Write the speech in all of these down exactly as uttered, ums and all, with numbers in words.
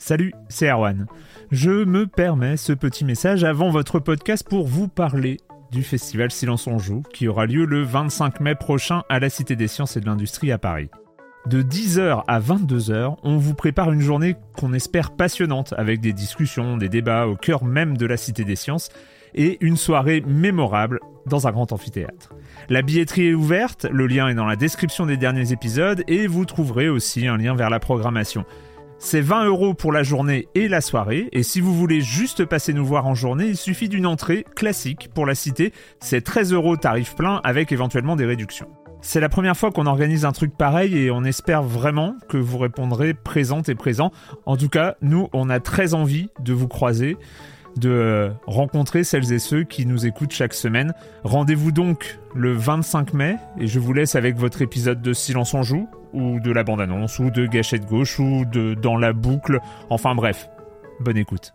Salut, c'est Erwan. Je me permets ce petit message avant votre podcast pour vous parler du festival Silence on joue qui aura lieu le vingt-cinq mai prochain à la Cité des Sciences et de l'Industrie à Paris. De dix heures à vingt-deux heures, on vous prépare une journée qu'on espère passionnante avec des discussions, des débats au cœur même de la Cité des Sciences et une soirée mémorable dans un grand amphithéâtre. La billetterie est ouverte, le lien est dans la description des derniers épisodes et vous trouverez aussi un lien vers la programmation. C'est vingt euros pour la journée et la soirée, et si vous voulez juste passer nous voir en journée, il suffit d'une entrée classique pour la cité, c'est treize euros tarif plein avec éventuellement des réductions. C'est la première fois qu'on organise un truc pareil et on espère vraiment que vous répondrez présente et présent. En tout cas, nous, on a très envie de vous croiser, de rencontrer celles et ceux qui nous écoutent chaque semaine. Rendez-vous donc le vingt-cinq mai et je vous laisse avec votre épisode de Silence on joue, ou de la bande-annonce, ou de Gâchette Gauche, ou de Dans la boucle, enfin bref, bonne écoute.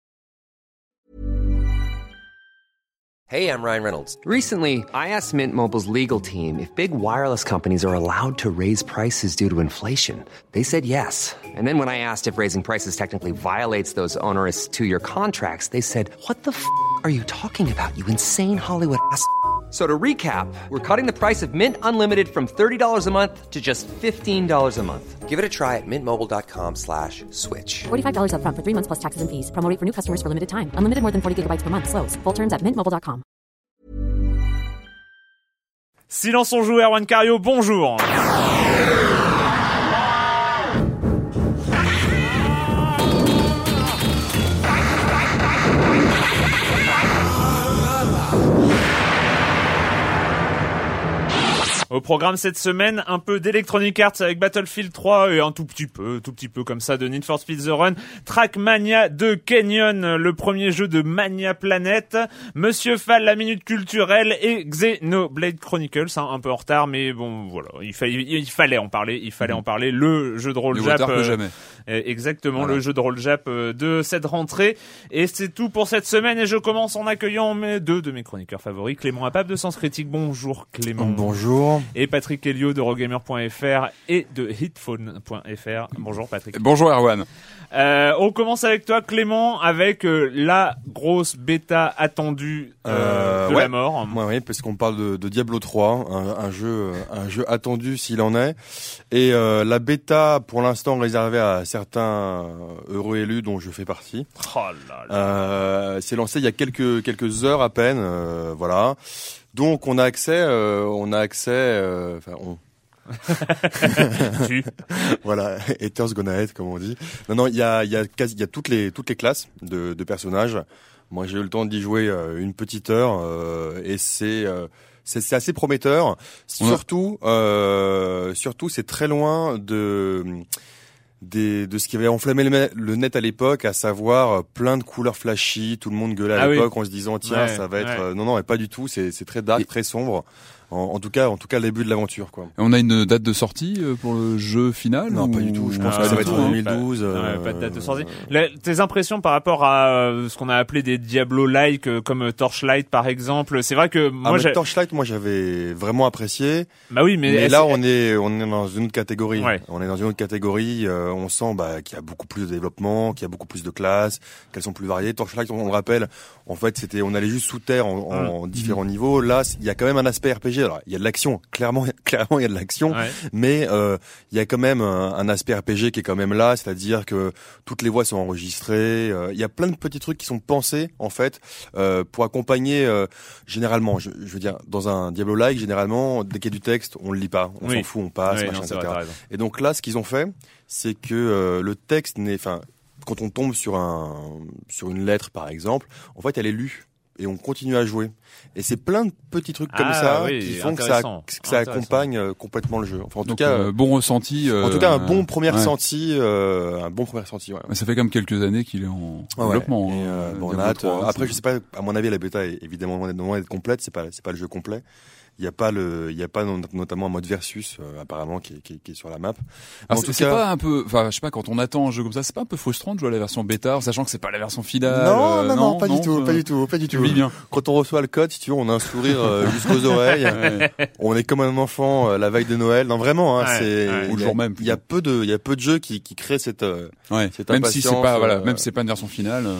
Hey, I'm Ryan Reynolds. Recently, I asked Mint Mobile's legal team if big wireless companies are allowed to raise prices due to inflation. They said yes. And then when I asked if raising prices technically violates those onerous two-year contracts, they said, what the f*** are you talking about, you insane Hollywood ass f- So to recap, we're cutting the price of Mint Unlimited from thirty dollars a month to just fifteen dollars a month. Give it a try at mintmobile.com slash switch. forty-five dollars up front for three months plus taxes and fees. Promo rate for new customers for limited time. Unlimited more than forty gigabytes per month. Slows full terms at mint mobile dot com. Silence on joue, Erwan Cario, bonjour. Au programme cette semaine, un peu d'Electronic Arts avec Battlefield trois et un tout petit peu, tout petit peu comme ça de Need for Speed The Run, Trackmania de Canyon, le premier jeu de Mania Planet, Monsieur Fall, la minute culturelle et Xenoblade Chronicles, hein, un peu en retard, mais bon, voilà, il, fa- il, il fallait en parler, il fallait mmh. en parler, le jeu de rôle le Jap, euh, jamais. exactement, voilà. le jeu de rôle Jap de cette rentrée, et c'est tout pour cette semaine, et je commence en accueillant mes deux de mes chroniqueurs favoris, Clément Apap de Sens Critique, bonjour Clément. Bonjour. Et Patrick Helio de Rogamer point F R et de Hitphone point F R. Bonjour Patrick. Bonjour Erwan. Euh, on commence avec toi Clément, avec euh, la grosse bêta attendue euh, euh, de ouais. la mort. Ouais, oui, parce qu'on parle de, de Diablo trois, un, un jeu, un jeu attendu s'il en est. Et euh, la bêta, pour l'instant réservée à certains heureux élus dont je fais partie. Oh là là. Euh, c'est lancé il y a quelques quelques heures à peine, euh, voilà. Donc on a accès, euh, on a accès, euh, enfin on. Voilà, haters gonna hate comme on dit. Non non, il y a il y a quasi il y a toutes les toutes les classes de, de personnages. Moi j'ai eu le temps d'y jouer euh, une petite heure euh, et c'est euh, c'est c'est assez prometteur. Surtout euh, surtout c'est très loin de Des, de ce qui avait enflammé le, le net à l'époque, à savoir plein de couleurs flashy, tout le monde gueulait à ah l'époque oui. en se disant tiens ouais, ça va être ouais. euh, non non mais pas du tout, c'est c'est très dark, Et... très sombre. En, en tout cas en tout cas le début de l'aventure quoi. On a une date de sortie pour le jeu final? Non ou... pas du tout, je pense ah, que ça va être en hein. deux mille douze. Pas, euh... ouais, pas de date de sortie. La, tes impressions par rapport à euh, ce qu'on a appelé des Diablo-like euh, comme Torchlight par exemple, c'est vrai que moi ah, j'ai... Torchlight moi j'avais vraiment apprécié. Bah oui mais, mais là on est on est dans une autre catégorie. Ouais. On est dans une autre catégorie, euh, on sent bah qu'il y a beaucoup plus de développement, qu'il y a beaucoup plus de classes, qu'elles sont plus variées. Torchlight on le rappelle, en fait c'était on allait juste sous terre en, en mmh. différents mmh. niveaux. Là il y a quand même un aspect R P G. Alors il y a de l'action, clairement clairement il y a de l'action, ouais. mais euh, il y a quand même un, un aspect R P G qui est quand même là, c'est-à-dire que toutes les voix sont enregistrées. Euh, il y a plein de petits trucs qui sont pensés en fait euh, pour accompagner. Euh, généralement, je, je veux dire, dans un Diablo-like, généralement dès qu'il y a du texte, on le lit pas, on oui. s'en fout, on passe, oui, machin, non, et cetera. Vrai, et donc là, ce qu'ils ont fait, c'est que euh, le texte n'est, enfin, quand on tombe sur un, sur une lettre par exemple, en fait, elle est lue. Et on continue à jouer. Et c'est plein de petits trucs comme ah, ça oui, qui font que ça, que ça accompagne euh, complètement le jeu. Enfin, en tout Donc, cas, euh, bon ressenti. Euh, en tout cas, un bon premier ouais. ressenti, euh, un bon premier ressenti. Ouais. Ça fait comme quelques années qu'il est en ah ouais. développement. Et euh, bon, on a hâte, après, je sais pas. À mon avis, la bêta est évidemment loin d'être complète. C'est pas, c'est pas le jeu complet. il y a pas le, il y a pas non, notamment un mode versus euh, apparemment qui est, qui, est, qui est sur la map. Alors En c'est, tout c'est cas, pas un peu, enfin je sais pas, quand on attend un jeu comme ça, c'est pas un peu frustrant de jouer à la version bêta, en sachant que c'est pas la version finale. non, euh, non, non, pas du tout, euh, pas du tout, pas du Tu tout. le vis bien. Quand on reçoit le code, si tu veux, on a un sourire euh, jusqu'aux oreilles. Ouais. On est comme un enfant euh, la veille de Noël. Non, vraiment, hein, Ouais, c'est ouais. Ou le il y a- jour même, Il y a peu de, il y a peu de jeux qui, qui créent cette. euh, Ouais. Cette Même si c'est impatience, pas, voilà, euh, même si c'est pas une version finale. euh,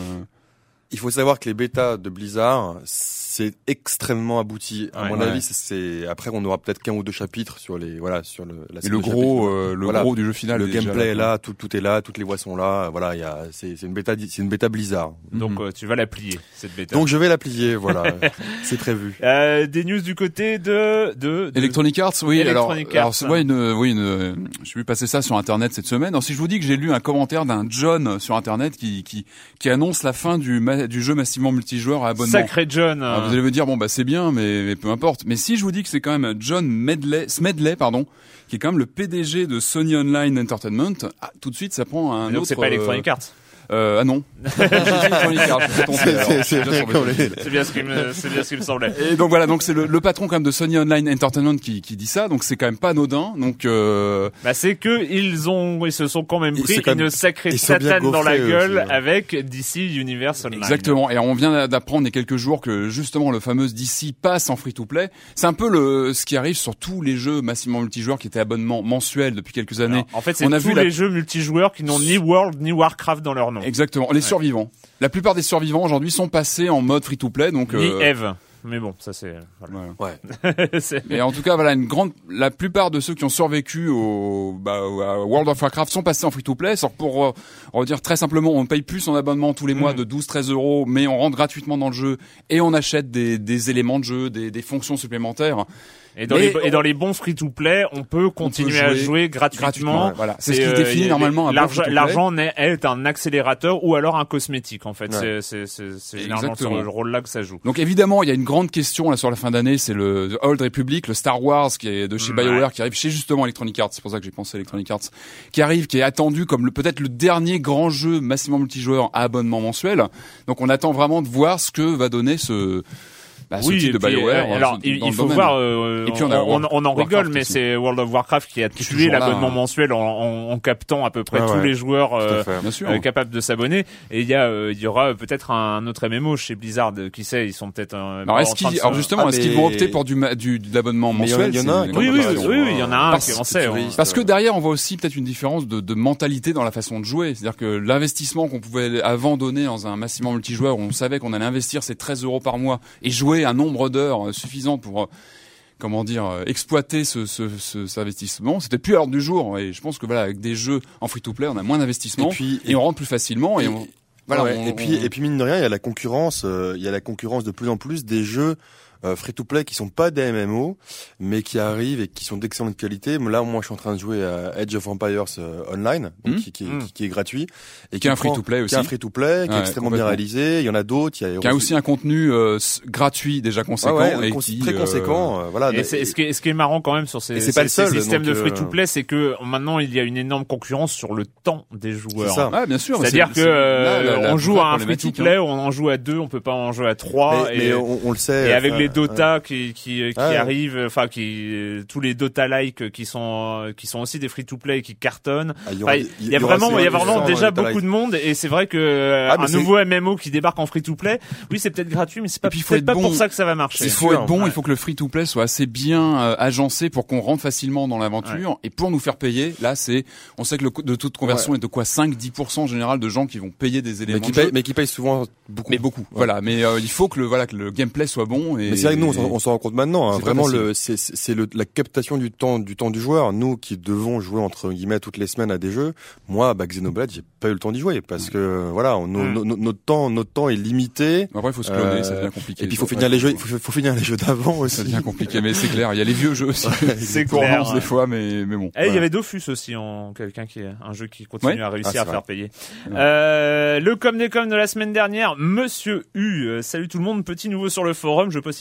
Il faut savoir que les bêtas de Blizzard, c'est extrêmement abouti. À Ouais. mon Ouais. avis, c'est, c'est après on aura peut-être qu'un ou deux chapitres sur les, voilà, sur le. La Et série le de gros, chapitres. euh, le Voilà. gros du jeu final. Le est déjà gameplay est quoi. là, tout, tout est là, toutes les voix sont là. Voilà, il y a, c'est, c'est une bêta, c'est une bêta Blizzard. Donc Mhm. euh, tu vas la plier cette bêta. Donc je vais la plier, voilà, c'est prévu. Euh, des news du côté de de, de... Electronic Arts, oui. alors, Electronic alors Arts. c'est ouais, une, oui, une, j'ai vu passer ça sur Internet cette semaine. Alors, si je vous dis que j'ai lu un commentaire d'un John sur Internet qui, qui, qui annonce la fin du, ma- du jeu massivement multijoueur à abonnement. Sacré John. Alors, euh, vous allez me dire, bon, bah, c'est bien, mais, mais peu importe. Mais si je vous dis que c'est quand même John Medley, Smedley, pardon, qui est quand même le P D G de Sony Online Entertainment, ah, tout de suite, ça prend un donc autre... c'est pas Electronic Arts. Euh, ah non. J'ai dit Electronic Arts, je me suis trompé, C'est- alors. c'est- c'est Déjà bien sur le comme site. les- C'est bien ce qui me c'est bien ce qui me semblait. Et donc voilà, donc c'est le, le patron quand même de Sony Online Entertainment qui, qui dit ça, donc c'est quand même pas anodin. Donc euh, Bah c'est que ils ont ils se sont quand même Ils pris sont quand une même- sacrée ils sont bien satane dans la gaufrés gueule aussi, hein. avec D C Universe Online. exactement. Et on vient d'apprendre il y a quelques jours que justement le fameux D C passe en free-to-play. C'est un peu le ce qui arrive sur tous les jeux massivement multijoueurs qui étaient abonnement mensuel depuis quelques années. Alors, en fait, c'est On a tous vu la- les jeux multijoueurs qui n'ont ni World ni Warcraft dans leur nom. Exactement. Les survivants. La plupart des survivants aujourd'hui sont passés en mode free-to-play, donc. Ni euh, Eve. Mais bon, ça c'est. voilà. Ouais. c'est- Mais en tout cas, voilà, une grande, la plupart de ceux qui ont survécu au, bah, au- à World of Warcraft sont passés en free-to-play. Sauf pour, euh, on va dire très simplement, on paye plus son abonnement tous les mois Mm. de douze treize euros, mais on rentre gratuitement dans le jeu et on achète des, des éléments de jeu, des, des fonctions supplémentaires. Et dans, Mais les, et dans les bons free-to-play, on peut continuer à jouer jouer gratuitement. gratuitement, voilà. C'est ce qui Et, euh, définit y a- normalement un bon l'argent, free-to-play. l'argent n'est- est un accélérateur ou alors un cosmétique en fait. Ouais. C'est, c'est, c'est, c'est généralement Exactement. sur le rôle-là que ça joue. Donc évidemment, il y a une grande question là sur la fin d'année, c'est le The Old Republic, le Star Wars qui est de chez Ouais. BioWare, qui arrive chez justement Electronic Arts. C'est pour ça que j'ai pensé à Electronic Arts, qui arrive, qui est attendu comme le, peut-être le dernier grand jeu massivement multijoueur à abonnement mensuel. Donc on attend vraiment de voir ce que va donner ce Bah, ce oui, type et de puis, BioWare. euh, alors dans il, le il faut domaine. voir. Euh, Et puis, on on, a on, on en Warcraft rigole, mais aussi. c'est World of Warcraft qui a Qui est tué toujours là, l'abonnement hein. mensuel en, en, en captant à peu près Ouais, tous ouais. les joueurs Tout à euh, fait. Bien sûr. euh, capables de s'abonner. Et il y a, euh, il y aura peut-être un autre M M O chez Blizzard. Qui sait, ils sont peut-être. Euh, Alors, est-ce en train de qu'ils, se- alors justement, Ah, est-ce qu'ils mais- vont opter pour du, ma- du de l'abonnement Mais il y en a- mensuel? il y en a C'est une qui Oui, grande oui, question. oui, oui, il y en a un Parce- qui en sait. on- futuriste. Parce que derrière, on voit aussi peut-être une différence de, de mentalité dans la façon de jouer. C'est-à-dire que l'investissement qu'on pouvait avant donner dans un massivement multijoueur où on savait qu'on allait investir ces treize euros par mois et jouer un nombre d'heures suffisant pour, euh, comment dire, euh, exploiter ce, ce, ce, cet investissement, c'était plus à l'ordre du jour. Et je pense que voilà, avec des jeux en free-to-play, on a moins d'investissement Et puis- et on rentre plus facilement. Et, Et- on, voilà, Ouais, on- et puis on- et puis mine de rien, il y a la concurrence, euh, il y a la concurrence de plus en plus des jeux euh, free-to-play qui sont pas des M M O, mais qui arrivent et qui sont d'excellente qualité. Là, moi, je suis en train de jouer à Age of Empires euh, Online, donc Mm. qui, qui, Mm. qui, qui est gratuit et Qui est un prend- free-to-play aussi. qui est un free-to-play, qui est Ouais, extrêmement bien complètement. réalisé. Il y en a d'autres. Il y a qui a aussi un contenu euh, s- gratuit déjà conséquent ouais, ouais, et cons- qui, très euh, conséquent. euh, voilà. Et, c'est, et ce, qui est, ce qui est marrant quand même sur ces, Et c'est pas ces- le ces seul, systèmes donc, de euh, free-to-play, c'est que maintenant il y a une énorme concurrence sur le temps des joueurs. C'est ça. Ah, bien sûr. mais C'est-à-dire c'est- que c'est euh, là, la- la on joue vraie à un problématique, free-to-play, hein. on en joue à deux, on peut pas en jouer à trois. Mais, et, mais on, on le sait. et avec enfin, les Dota qui qui, qui Ah ouais. arrivent, enfin qui euh, tous les Dota-like qui sont euh, qui sont aussi des free-to-play qui cartonnent. ah, il y aura- Enfin, il y a aura- vraiment il y a aura- vraiment aura- déjà aura- beaucoup de monde et c'est vrai que euh, Ah, mais un c'est- nouveau M M O qui débarque en free-to-play, oui c'est peut-être gratuit mais c'est pas Et puis, il faut peut-être être pas bon. pour ça que ça va marcher. Il C'est faut sûr. être bon, Ouais. il faut que le free-to-play soit assez bien euh, agencé pour qu'on rentre facilement dans l'aventure. Et pour nous faire payer, là, c'est, on sait que le co- de toute conversion est de quoi cinq à dix pour cent en général de gens qui vont payer des mais éléments qui de jeu. paye, mais qui paye souvent beaucoup. Mais beaucoup. Voilà. Mais euh, il faut que le voilà que le gameplay soit bon. Et, Mais c'est vrai que nous, on s'en- on s'en rend compte maintenant. Hein. C'est pas Vraiment, facile. le, c'est, c'est c'est le, la captation du temps, du temps du joueur. Nous, qui devons jouer entre guillemets toutes les semaines à des jeux, moi, bah, Xenoblade, j'ai pas eu le temps d'y jouer parce que voilà, on, nos- Mm. nos- notre temps, notre temps est limité. Après, il faut se cloner, Euh, ça devient compliqué. Et puis, il faut Ça, finir ouais, les jeux, il faut, faut finir les jeux d'avant Ça aussi. devient compliqué, mais c'est clair. Il y a les vieux jeux aussi. C'est qu'on clair. relance des fois, mais mais bon. Eh, il y Voilà. avait Dofus aussi, en quelqu'un qui est un jeu qui continue Ouais. à réussir Ah, c'est à vrai. faire payer. Ouais. Euh, le com des com de la semaine dernière, Monsieur U. Euh, salut tout le monde, petit nouveau sur le forum. Je poste ici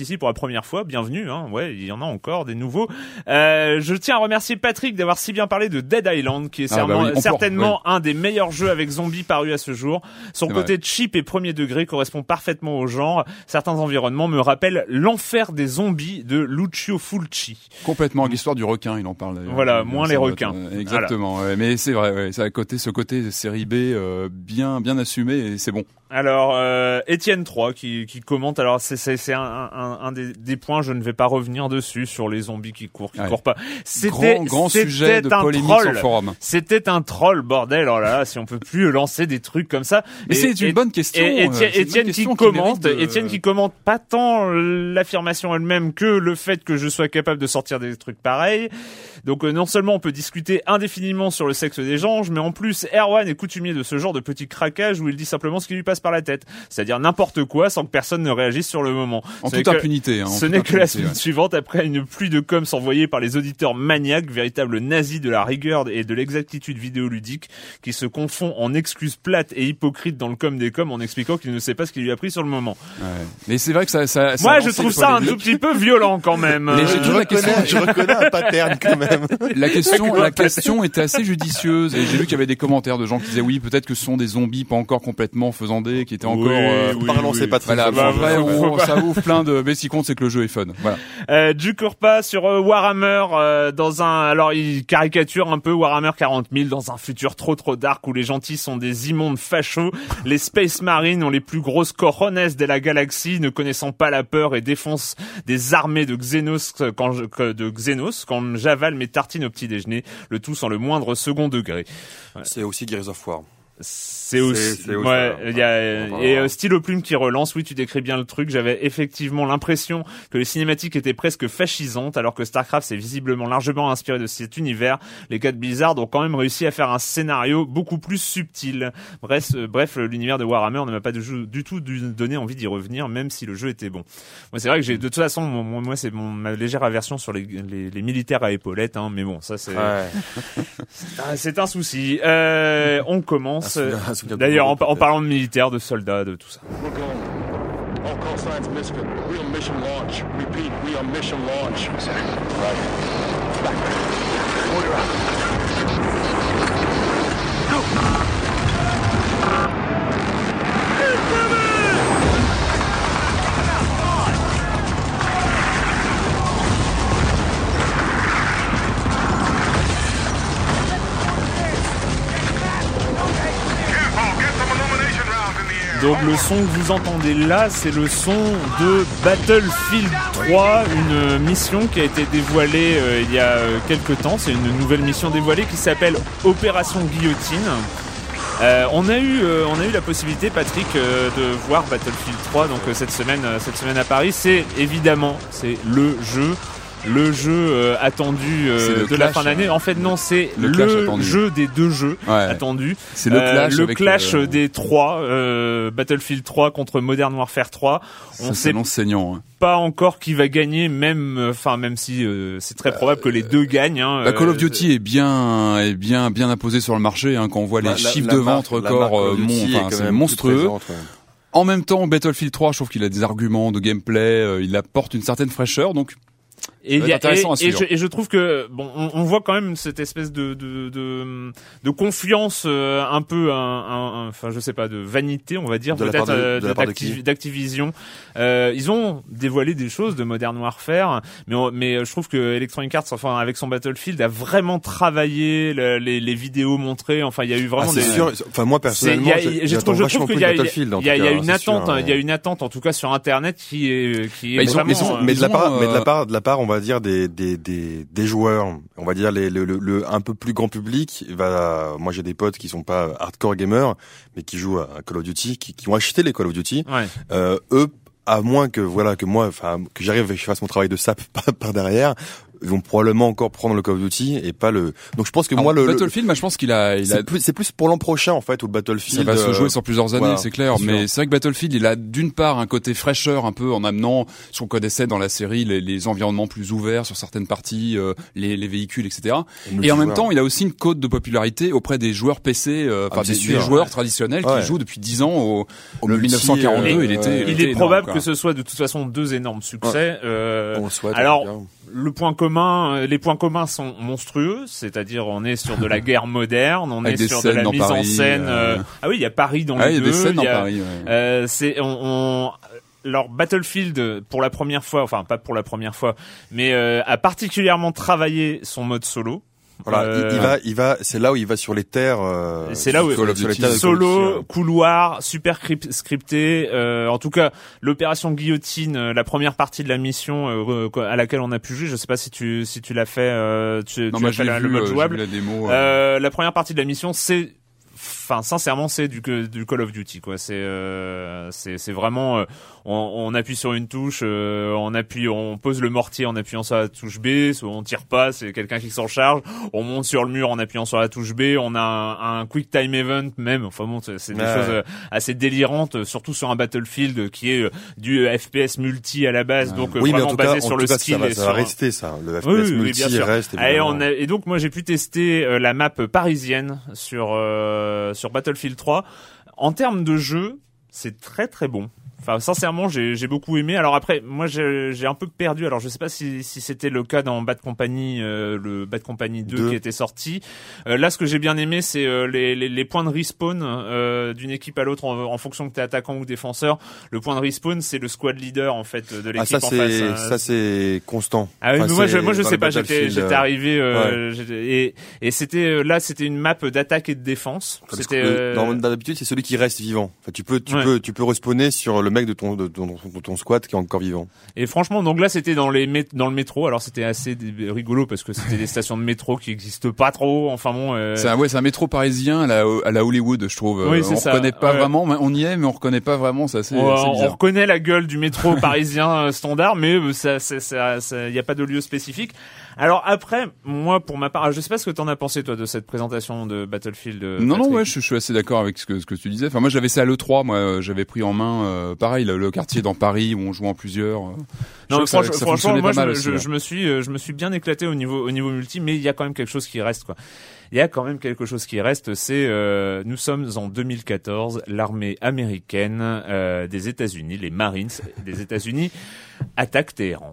ici pour la première fois, bienvenue, hein, ouais, il y en a encore des nouveaux. Euh, je tiens à remercier Patrick d'avoir si bien parlé de Dead Island, qui est ah, bah oui, certainement peut, ouais. un des meilleurs jeux avec zombies parus à ce jour. Son C'est côté vrai. cheap et premier degré correspond parfaitement au genre. Certains environnements me rappellent l'enfer des zombies de Lucio Fulci. Complètement, l'histoire du requin, il en parle d'ailleurs. Voilà, moins les requins. Euh, exactement, voilà. Ouais, mais c'est vrai, ouais, c'est à côté, ce côté série B euh, bien, bien assumé et c'est bon. Alors, euh, Étienne trois qui, qui commente. Alors, c'est, c'est, c'est un, un, un des, des points. Je ne vais pas revenir dessus sur les zombies qui courent, qui ouais. courent pas. C'était, grand, grand c'était sujet de un polémique troll. sur le forum. C'était un troll, bordel. Alors là, si on peut plus lancer des trucs comme ça. Mais et, c'est une et, bonne question. Et Étienne, euh, Étienne qui commente, de... Étienne qui commente pas tant l'affirmation elle-même que le fait que je sois capable de sortir des trucs pareils. Donc euh, non seulement on peut discuter indéfiniment sur le sexe des gens, mais en plus Erwan est coutumier de ce genre de petit craquage où il dit simplement ce qui lui passe par la tête, c'est-à-dire n'importe quoi sans que personne ne réagisse sur le moment. En ce toute que, impunité. Hein, ce toute n'est impunité, que la semaine ouais. suivante, après une pluie de coms envoyée par les auditeurs maniaques, véritables nazis de la rigueur et de l'exactitude vidéoludique, qui se confond en excuses plates et hypocrites dans le com des coms en expliquant qu'il ne sait pas ce qu'il lui a pris sur le moment. Ouais. Mais c'est vrai que ça... ça, ça Moi je trouve ça un tout petit peu violent quand même. Mais je, j'ai toujours la question... je reconnais un pattern quand même. La question, la question était assez judicieuse et j'ai vu qu'il y avait des commentaires de gens qui disaient oui, peut-être que ce sont des zombies pas encore complètement faisandés, qui étaient encore... Oui, euh, oui, pas relancer oui. Patrick. Voilà, Bah, bon, après, bah, on, bah, ça ouvre plein de... Mais ce qui compte, c'est que le jeu est fun. Voilà. Euh, du Kurpa sur euh, Warhammer euh, dans un... Alors il caricature un peu Warhammer quarante mille dans un futur trop trop dark où les gentils sont des immondes fachos, les Space Marines ont les plus grosses cojones de la galaxie, ne connaissant pas la peur et défoncent des armées de Xenos quand je, de Xenos quand j'avale mes tartines au petit déjeuner, le tout sans le moindre second degré. Ouais. C'est aussi Gears of War. C'est aussi, c'est, c'est aussi ouais, il y a, voilà. et euh, Stylo Plume qui relance, oui, tu décris bien le truc, j'avais effectivement l'impression que les cinématiques étaient presque fascisantes, alors que StarCraft s'est visiblement largement inspiré de cet univers. Les gars de Blizzard ont quand même réussi à faire un scénario beaucoup plus subtil. Bref, euh, bref, l'univers de Warhammer ne m'a pas du, du tout donné envie d'y revenir, même si le jeu était bon. Moi, c'est vrai que j'ai, de toute façon, moi, moi c'est mon, ma légère aversion sur les, les, les militaires à épaulettes, hein, mais bon, ça c'est, ouais. c'est, un, c'est un souci. Euh, on commence. Ah, D'ailleurs, en, en parlant de militaires, de soldats, de tout ça. We're going. All call signs misfit. We on mission launch. Repeat, we on mission launch. Right. Back. Order out. Go! Donc le son que vous entendez là, c'est le son de Battlefield trois, une mission qui a été dévoilée euh, il y a euh, quelques temps. C'est une nouvelle mission dévoilée qui s'appelle Opération Guillotine. Euh, on a eu, euh, on a eu la possibilité, Patrick, euh, de voir Battlefield trois. Donc euh, cette semaine, euh, cette semaine à Paris, c'est évidemment, c'est le jeu. Le jeu euh, attendu euh, de clash, la fin d'année. En fait, non, c'est le, le jeu des deux jeux ouais. attendus. C'est le clash, euh, le avec clash le... des trois, euh, Battlefield trois contre Modern Warfare trois. On sait saignant, hein. pas encore qui va gagner, même, enfin euh, même si euh, c'est très probable que les deux gagnent. Hein, bah, Call of Duty euh, est bien, est bien, bien imposé sur le marché. Hein, quand on voit les bah, chiffres la, de vente records, euh, mon, enfin, c'est monstrueux. Présente, ouais. En même temps, Battlefield trois, je trouve qu'il a des arguments de gameplay, euh, il apporte une certaine fraîcheur, donc. Et, y a, et, et, je, et je trouve que bon, on, on voit quand même cette espèce de de de, de confiance euh, un peu, un, un, enfin je sais pas, de vanité, on va dire, de peut-être euh, d'Activ- d'Activision. Euh, ils ont dévoilé des choses de Modern Warfare, mais mais je trouve que Electronic Arts, enfin avec son Battlefield, a vraiment travaillé le, les les vidéos montrées. Enfin, il y a eu vraiment ah, des. Sûr. Enfin moi personnellement, j'ai, je trouve, je trouve qu'il y a, il y a, il y a une attente, il y a une attente en tout cas sur Internet qui est qui est bah, vraiment. Ils ont, mais de la part, euh... mais de la part, de la part, on va dire des des des des joueurs, on va dire les le le, le un peu plus grand public. Va, moi j'ai des potes qui sont pas hardcore gamers, mais qui jouent à Call of Duty, qui, qui ont acheté les Call of Duty. Ouais. Euh, eux, à moins que voilà que moi, enfin que j'arrive et que je fasse mon travail de sap par, par derrière, ils vont probablement encore prendre le Call of Duty et pas le. Donc je pense que Alors, moi le Battlefield, le... moi je pense qu'il a, il c'est a... plus c'est plus pour l'an prochain en fait où le Battlefield. Ça va se jouer sur plusieurs années, voilà, c'est clair. Mais c'est vrai que Battlefield, il a d'une part un côté fraîcheur un peu en amenant ce qu'on connaissait dans la série, les, les environnements plus ouverts sur certaines parties, euh, les, les véhicules, et cetera. Et, et en même temps, il a aussi une cote de popularité auprès des joueurs P C, euh, enfin ah, des, des joueurs ouais. traditionnels ouais. qui jouent depuis dix ans au, au le mille neuf cent quarante-deux. Euh, il était, il, il est probable énorme, que ce soit de toute façon deux énormes succès. Ouais. Euh, On souhaite, alors. Le point commun, les points communs sont monstrueux, c'est-à-dire on est sur de la guerre moderne, on Avec est sur de la mise Paris, en scène. Euh... Ah oui, il y a Paris dans ah, les deux. deux. Il y a des scènes dans y a, Paris. Ouais. Euh, c'est on, on alors Battlefield pour la première fois, enfin pas pour la première fois, mais euh, a particulièrement travaillé son mode solo. Voilà, euh, il, il va, il va, c'est là où il va sur les terres. Euh, c'est là où sur, sur les terres solo, couloir, super scripté. Euh, en tout cas, l'opération Guillotine, la première partie de la mission euh, à laquelle on a pu jouer. Je sais pas si tu si tu l'as fait. Euh, tu, non, tu moi as fait la, vu, le mode euh, jouable. La, démo, euh... Euh, la première partie de la mission, c'est Enfin, sincèrement, c'est du, du Call of Duty, quoi. C'est, euh, c'est, c'est vraiment, euh, on, on appuie sur une touche, euh, on appuie, on pose le mortier en appuyant sur la touche B, on tire pas, c'est quelqu'un qui s'en charge. On monte sur le mur en appuyant sur la touche B. On a un, un quick time event même. Enfin bon, c'est, c'est des ouais. choses assez délirantes, surtout sur un Battlefield qui est du F P S multi à la base, ouais. donc oui, vraiment mais en tout basé cas, sur en le tout cas, skill. Ça va, et ça sur... va rester ça. Le F P S oui, multi oui, reste. Et, on a, et donc moi j'ai pu tester euh, la map parisienne sur euh, sur Battlefield trois. En termes de jeu, c'est très très bon. Enfin, sincèrement, j'ai, j'ai beaucoup aimé. Alors après, moi, j'ai, j'ai un peu perdu. Alors, je sais pas si, si c'était le cas dans Bad Company, euh, le Bad Company deux, deux qui était sorti. Euh, là, ce que j'ai bien aimé, c'est euh, les, les, les points de respawn euh, d'une équipe à l'autre en, en fonction que t'es attaquant ou défenseur. Le point de respawn, c'est le squad leader en fait de l'équipe ah, ça, en c'est, face. Hein. Ça, c'est constant. Ah oui, enfin, mais moi, je, moi, je sais pas. J'étais, j'étais euh... arrivé euh, ouais. j'étais, et, et c'était là, c'était une map d'attaque et de défense. Parce c'était. Que, euh... dans, d'habitude, c'est celui qui reste vivant. Enfin, tu peux, tu ouais. peux, tu peux respawner sur le mec de ton, de ton Ton, ton squat qui est encore vivant. Et franchement, donc là, c'était dans les mét- dans le métro. Alors c'était assez rigolo parce que c'était des stations de métro qui existent pas trop. Enfin bon. Euh... C'est un, ouais, c'est un métro parisien à la, à la Hollywood, je trouve. Oui, c'est on ça. reconnaît pas ouais. vraiment. On y est, mais on reconnaît pas vraiment. Ça, c'est. Ouais, c'est on reconnaît la gueule du métro parisien standard, mais ça, ça, ça, ça, y a pas de lieu spécifique. Alors après, moi, pour ma part, je sais pas ce que t'en as pensé toi de cette présentation de Battlefield. Non, Patrick. non, ouais, je, je suis assez d'accord avec ce que ce que tu disais. Enfin, moi, j'avais ça à l'E trois. Moi, j'avais pris en main, euh, pareil, le, le quartier dans Paris où on joue en plusieurs. Non, mais franchement, ça, ça franchement, moi, je, aussi, je, je me suis, je me suis bien éclaté au niveau, au niveau multi, mais il y a quand même quelque chose qui reste, quoi. Il y a quand même quelque chose qui reste, c'est euh, nous sommes en deux mille quatorze, l'armée américaine euh, des États-Unis, les Marines des États-Unis attaquent Téhéran.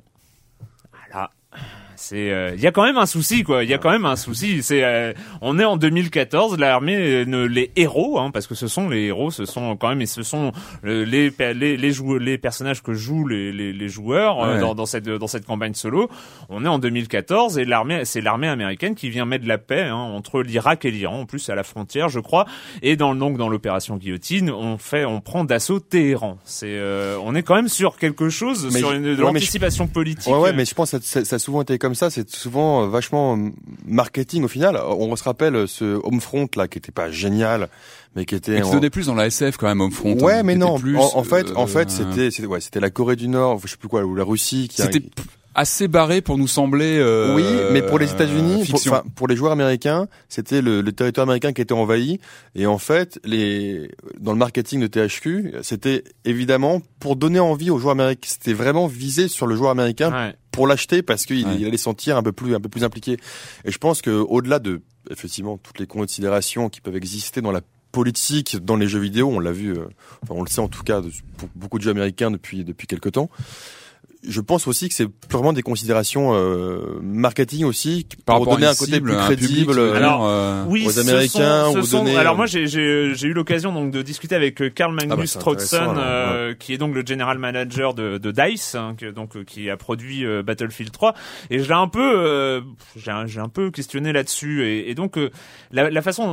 Voilà. C'est, il euh, y a quand même un souci, quoi. Il y a quand même un souci. C'est, euh, on est en deux mille quatorze, l'armée, euh, les héros, hein, parce que ce sont les héros, ce sont quand même, et ce sont euh, les les les, jou- les personnages que jouent les les, les joueurs euh, ouais. dans, dans cette dans cette campagne solo. On est en deux mille quatorze et l'armée, c'est l'armée américaine qui vient mettre la paix hein, entre l'Irak et l'Iran. En plus, c'est à la frontière, je crois. Et dans donc dans l'opération Guillotine, on fait, on prend d'assaut Téhéran. C'est, euh, on est quand même sur quelque chose, mais sur je, une, de ouais, l'anticipation je, politique. Ouais, ouais, mais je pense que ça, ça a souvent été comme ça. C'est souvent vachement marketing au final. On se rappelle ce Homefront là qui était pas génial, mais qui était. Et qui en... donnait plus dans la S F quand même Homefront. Ouais, hein, mais non. Plus, en, en fait, euh, en fait, c'était, c'était, ouais, c'était la Corée du Nord, je sais plus quoi, ou la Russie qui. C'était a... assez barré pour nous sembler. Euh, oui, mais pour les États-Unis, pour, pour, pour les joueurs américains, c'était le, le territoire américain qui était envahi. Et en fait, les dans le marketing de T H Q, c'était évidemment pour donner envie aux joueurs américains. C'était vraiment visé sur le joueur américain ouais. pour l'acheter parce qu'il ouais. il allait sentir un peu plus un peu plus impliqué. Et je pense que au-delà de effectivement toutes les considérations qui peuvent exister dans la politique, dans les jeux vidéo, on l'a vu, euh, enfin on le sait en tout cas de, pour beaucoup de jeux américains depuis depuis quelque temps. Je pense aussi que c'est purement des considérations euh, marketing aussi par pour donner un côté cible, plus crédible public, alors, euh, oui, aux Américains. Ce sont, ce ou sont, donner... Alors moi j'ai, j'ai, j'ai eu l'occasion donc de discuter avec Karl Magnus ah bah, Strautzen, euh, ouais. qui est donc le general manager de, de DICE, hein, que, donc euh, qui a produit euh, Battlefield trois, et je l'ai un peu, euh, j'ai, un, j'ai un peu questionné là-dessus, et, et donc euh, la, la façon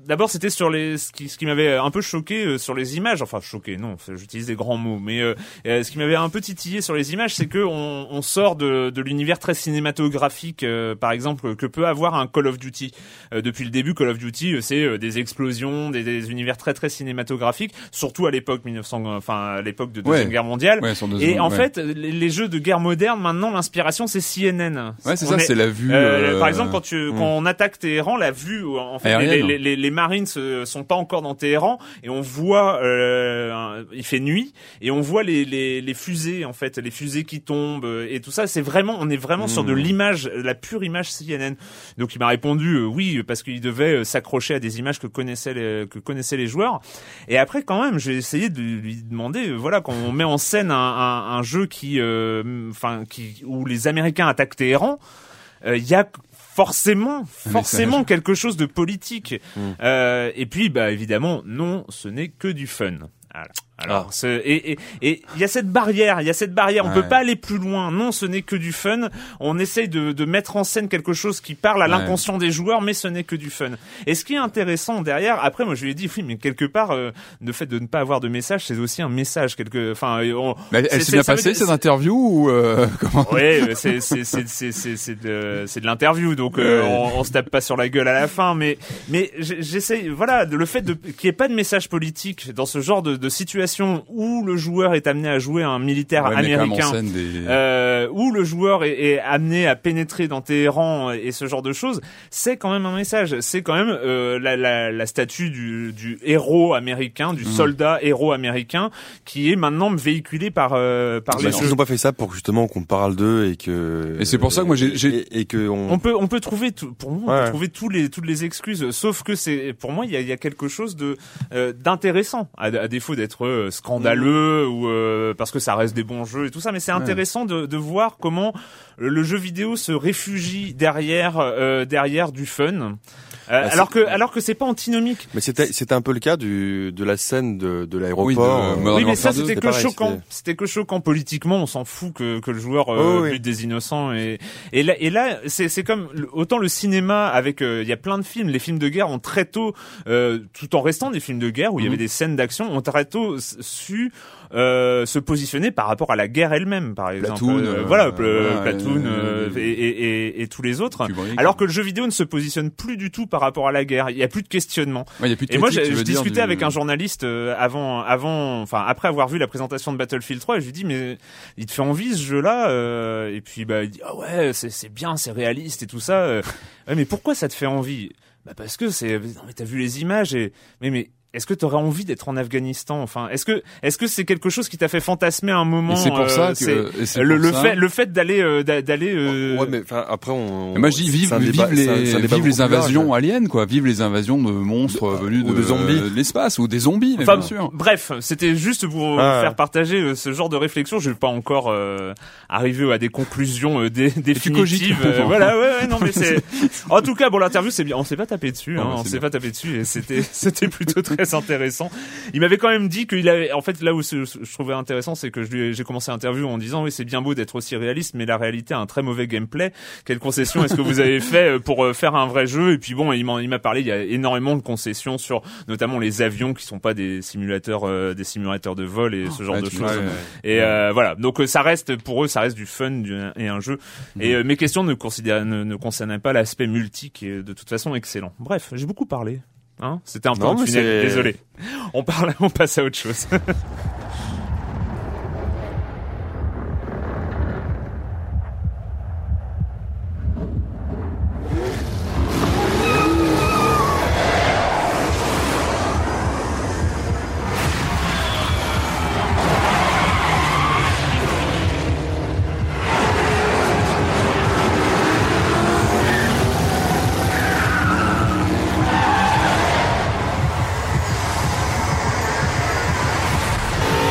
d'abord c'était sur les ce qui ce qui m'avait un peu choqué euh, sur les images, enfin choqué non, j'utilise des grands mots, mais euh, euh, ce qui m'avait un peu titillé sur les images, c'est que on, on sort de de l'univers très cinématographique, euh, par exemple que peut avoir un Call of Duty. Euh, depuis le début, Call of Duty, euh, c'est euh, des explosions, des, des univers très très cinématographiques, surtout à l'époque mille neuf cents, enfin à l'époque de deuxième ouais. guerre mondiale. Ouais, sur deux et secondes, en ouais. fait, les, les jeux de guerre moderne, maintenant l'inspiration c'est C N N. Ouais, c'est On ça, est, c'est la vue. Euh, euh, par exemple, quand tu hmm. quand on attaque Téhéran, la vue, en fait, Aérienne. les, les, les, les Marines euh, sont pas encore dans Téhéran et on voit, euh, un, il fait nuit et on voit les, les les fusées en fait, les fusées qui tombent euh, et tout ça. C'est vraiment, on est vraiment Hmm. sur de l'image, la pure image C N N. Donc il m'a répondu euh, oui parce qu'il devait euh, s'accrocher à des images que connaissaient les, que connaissaient les joueurs. Et après quand même, j'ai essayé de lui demander, euh, voilà, quand on met en scène un, un, un jeu qui, enfin, euh, qui où les Américains attaquent Téhéran, il euh, y a forcément, forcément quelque chose de politique. Mmh. Euh, et puis, bah évidemment, non, ce n'est que du fun. Voilà. Alors, ah. et et et il y a cette barrière, il y a cette barrière. On ouais. peut pas aller plus loin. Non, ce n'est que du fun. On essaye de de mettre en scène quelque chose qui parle à ouais. l'inconscient des joueurs, mais ce n'est que du fun. Et ce qui est intéressant derrière, après, moi, je lui ai dit, oui, mais quelque part, euh, le fait de ne pas avoir de message, c'est aussi un message. Quelque, enfin, on. Mais elle s'est bien passée cette interview ou euh, comment? Oui, c'est c'est c'est c'est c'est c'est de c'est de l'interview, donc euh, ouais. on, on se tape pas sur la gueule à la fin, mais mais j'essaye, voilà, le fait de qu'il n'y ait pas de message politique dans ce genre de, de situation où le joueur est amené à jouer un militaire ouais, américain, des... euh, où le joueur est, est amené à pénétrer dans Téhéran et ce genre de choses, c'est quand même un message. C'est quand même euh, la, la, la statue du, du héros américain, du mmh. soldat héros américain, qui est maintenant véhiculé par euh, par bah, les. Ils n'ont pas fait ça pour justement qu'on parle d'eux et que. Et c'est pour ça que moi j'ai. Et, et que on... on peut on peut trouver tout, pour moi on ouais. peut trouver tous les toutes les excuses, sauf que c'est pour moi il y a il y a quelque chose de euh, d'intéressant à, à défaut d'être euh, scandaleux mmh. ou euh, parce que ça reste des bons jeux et tout ça, mais c'est ouais. intéressant de, de voir comment le jeu vidéo se réfugie derrière euh, derrière du fun. Euh, bah, alors que alors que c'est pas antinomique. Mais c'était c'était un peu le cas du de la scène de de l'aéroport. Oui, de, oui mais ça c'était que pareil, choquant. C'était... c'était que choquant politiquement. On s'en fout que que le joueur euh, oh, oui. bute des innocents et et là et là c'est c'est comme autant le cinéma avec il euh, y a plein de films. Les films de guerre ont très tôt, euh, tout en restant des films de guerre où il mmh. y avait des scènes d'action, ont très tôt su Euh, se positionner par rapport à la guerre elle-même, par exemple. Platoon, euh, euh, voilà, euh, euh, ouais, Platoon euh, euh, et, et, et, et tous les autres. Kubrick, alors que le jeu vidéo ne se positionne plus du tout par rapport à la guerre. Il y a plus de questionnement. Ouais, il y a plus de et moi, j'ai, je je discutais du... avec un journaliste euh, avant, avant, enfin après avoir vu la présentation de Battlefield trois, et je lui dis mais il te fait envie ce jeu-là euh, Et puis bah il dit ah ouais c'est c'est bien, c'est réaliste et tout ça. Euh, ouais, mais pourquoi ça te fait envie? Bah parce que c'est. Non mais t'as vu les images et mais mais. Est-ce que tu aurais envie d'être en Afghanistan? Enfin, est-ce que est-ce que c'est quelque chose qui t'a fait fantasmer un moment? Et c'est pour euh, ça que c'est le, le fait le fait d'aller euh, d'aller. Euh... Ouais, mais enfin après on. on... Moi je dis vive vive débat, les c'est un, c'est un vive les invasions large. aliens quoi, vive les invasions de monstres de, venus de, de zombies, de l'espace ou des zombies. Enfin, bien sûr. Bref, c'était juste pour ah, faire ouais. partager euh, ce genre de réflexion. Je vais pas encore euh, arriver à des conclusions euh, dé- définitives. Euh, voilà, ouais, ouais, non mais c'est. En tout cas, bon l'interview c'est bien. On s'est pas tapé dessus, hein, oh, bah, on s'est bien. pas tapé dessus et c'était c'était plutôt très intéressant. Il m'avait quand même dit qu'il avait, en fait, là où je trouvais intéressant, c'est que je lui ai, j'ai commencé l'interview en disant, oui, c'est bien beau d'être aussi réaliste, mais la réalité a un très mauvais gameplay. Quelle concession est-ce que vous avez fait pour faire un vrai jeu? Et puis bon, il m'a, il m'a parlé, il y a énormément de concessions sur, notamment les avions qui sont pas des simulateurs, euh, des simulateurs de vol et ce genre ouais, de choses. Ouais, ouais. Et euh, voilà. Donc ça reste, pour eux, ça reste du fun du, et un jeu. Mmh. Et euh, mes questions ne considéraient, ne, ne concernaient pas l'aspect multi qui est de toute façon excellent. Bref, j'ai beaucoup parlé. Hein, c'était un peu non, un tunnel, désolé. On parle, on passe à autre chose.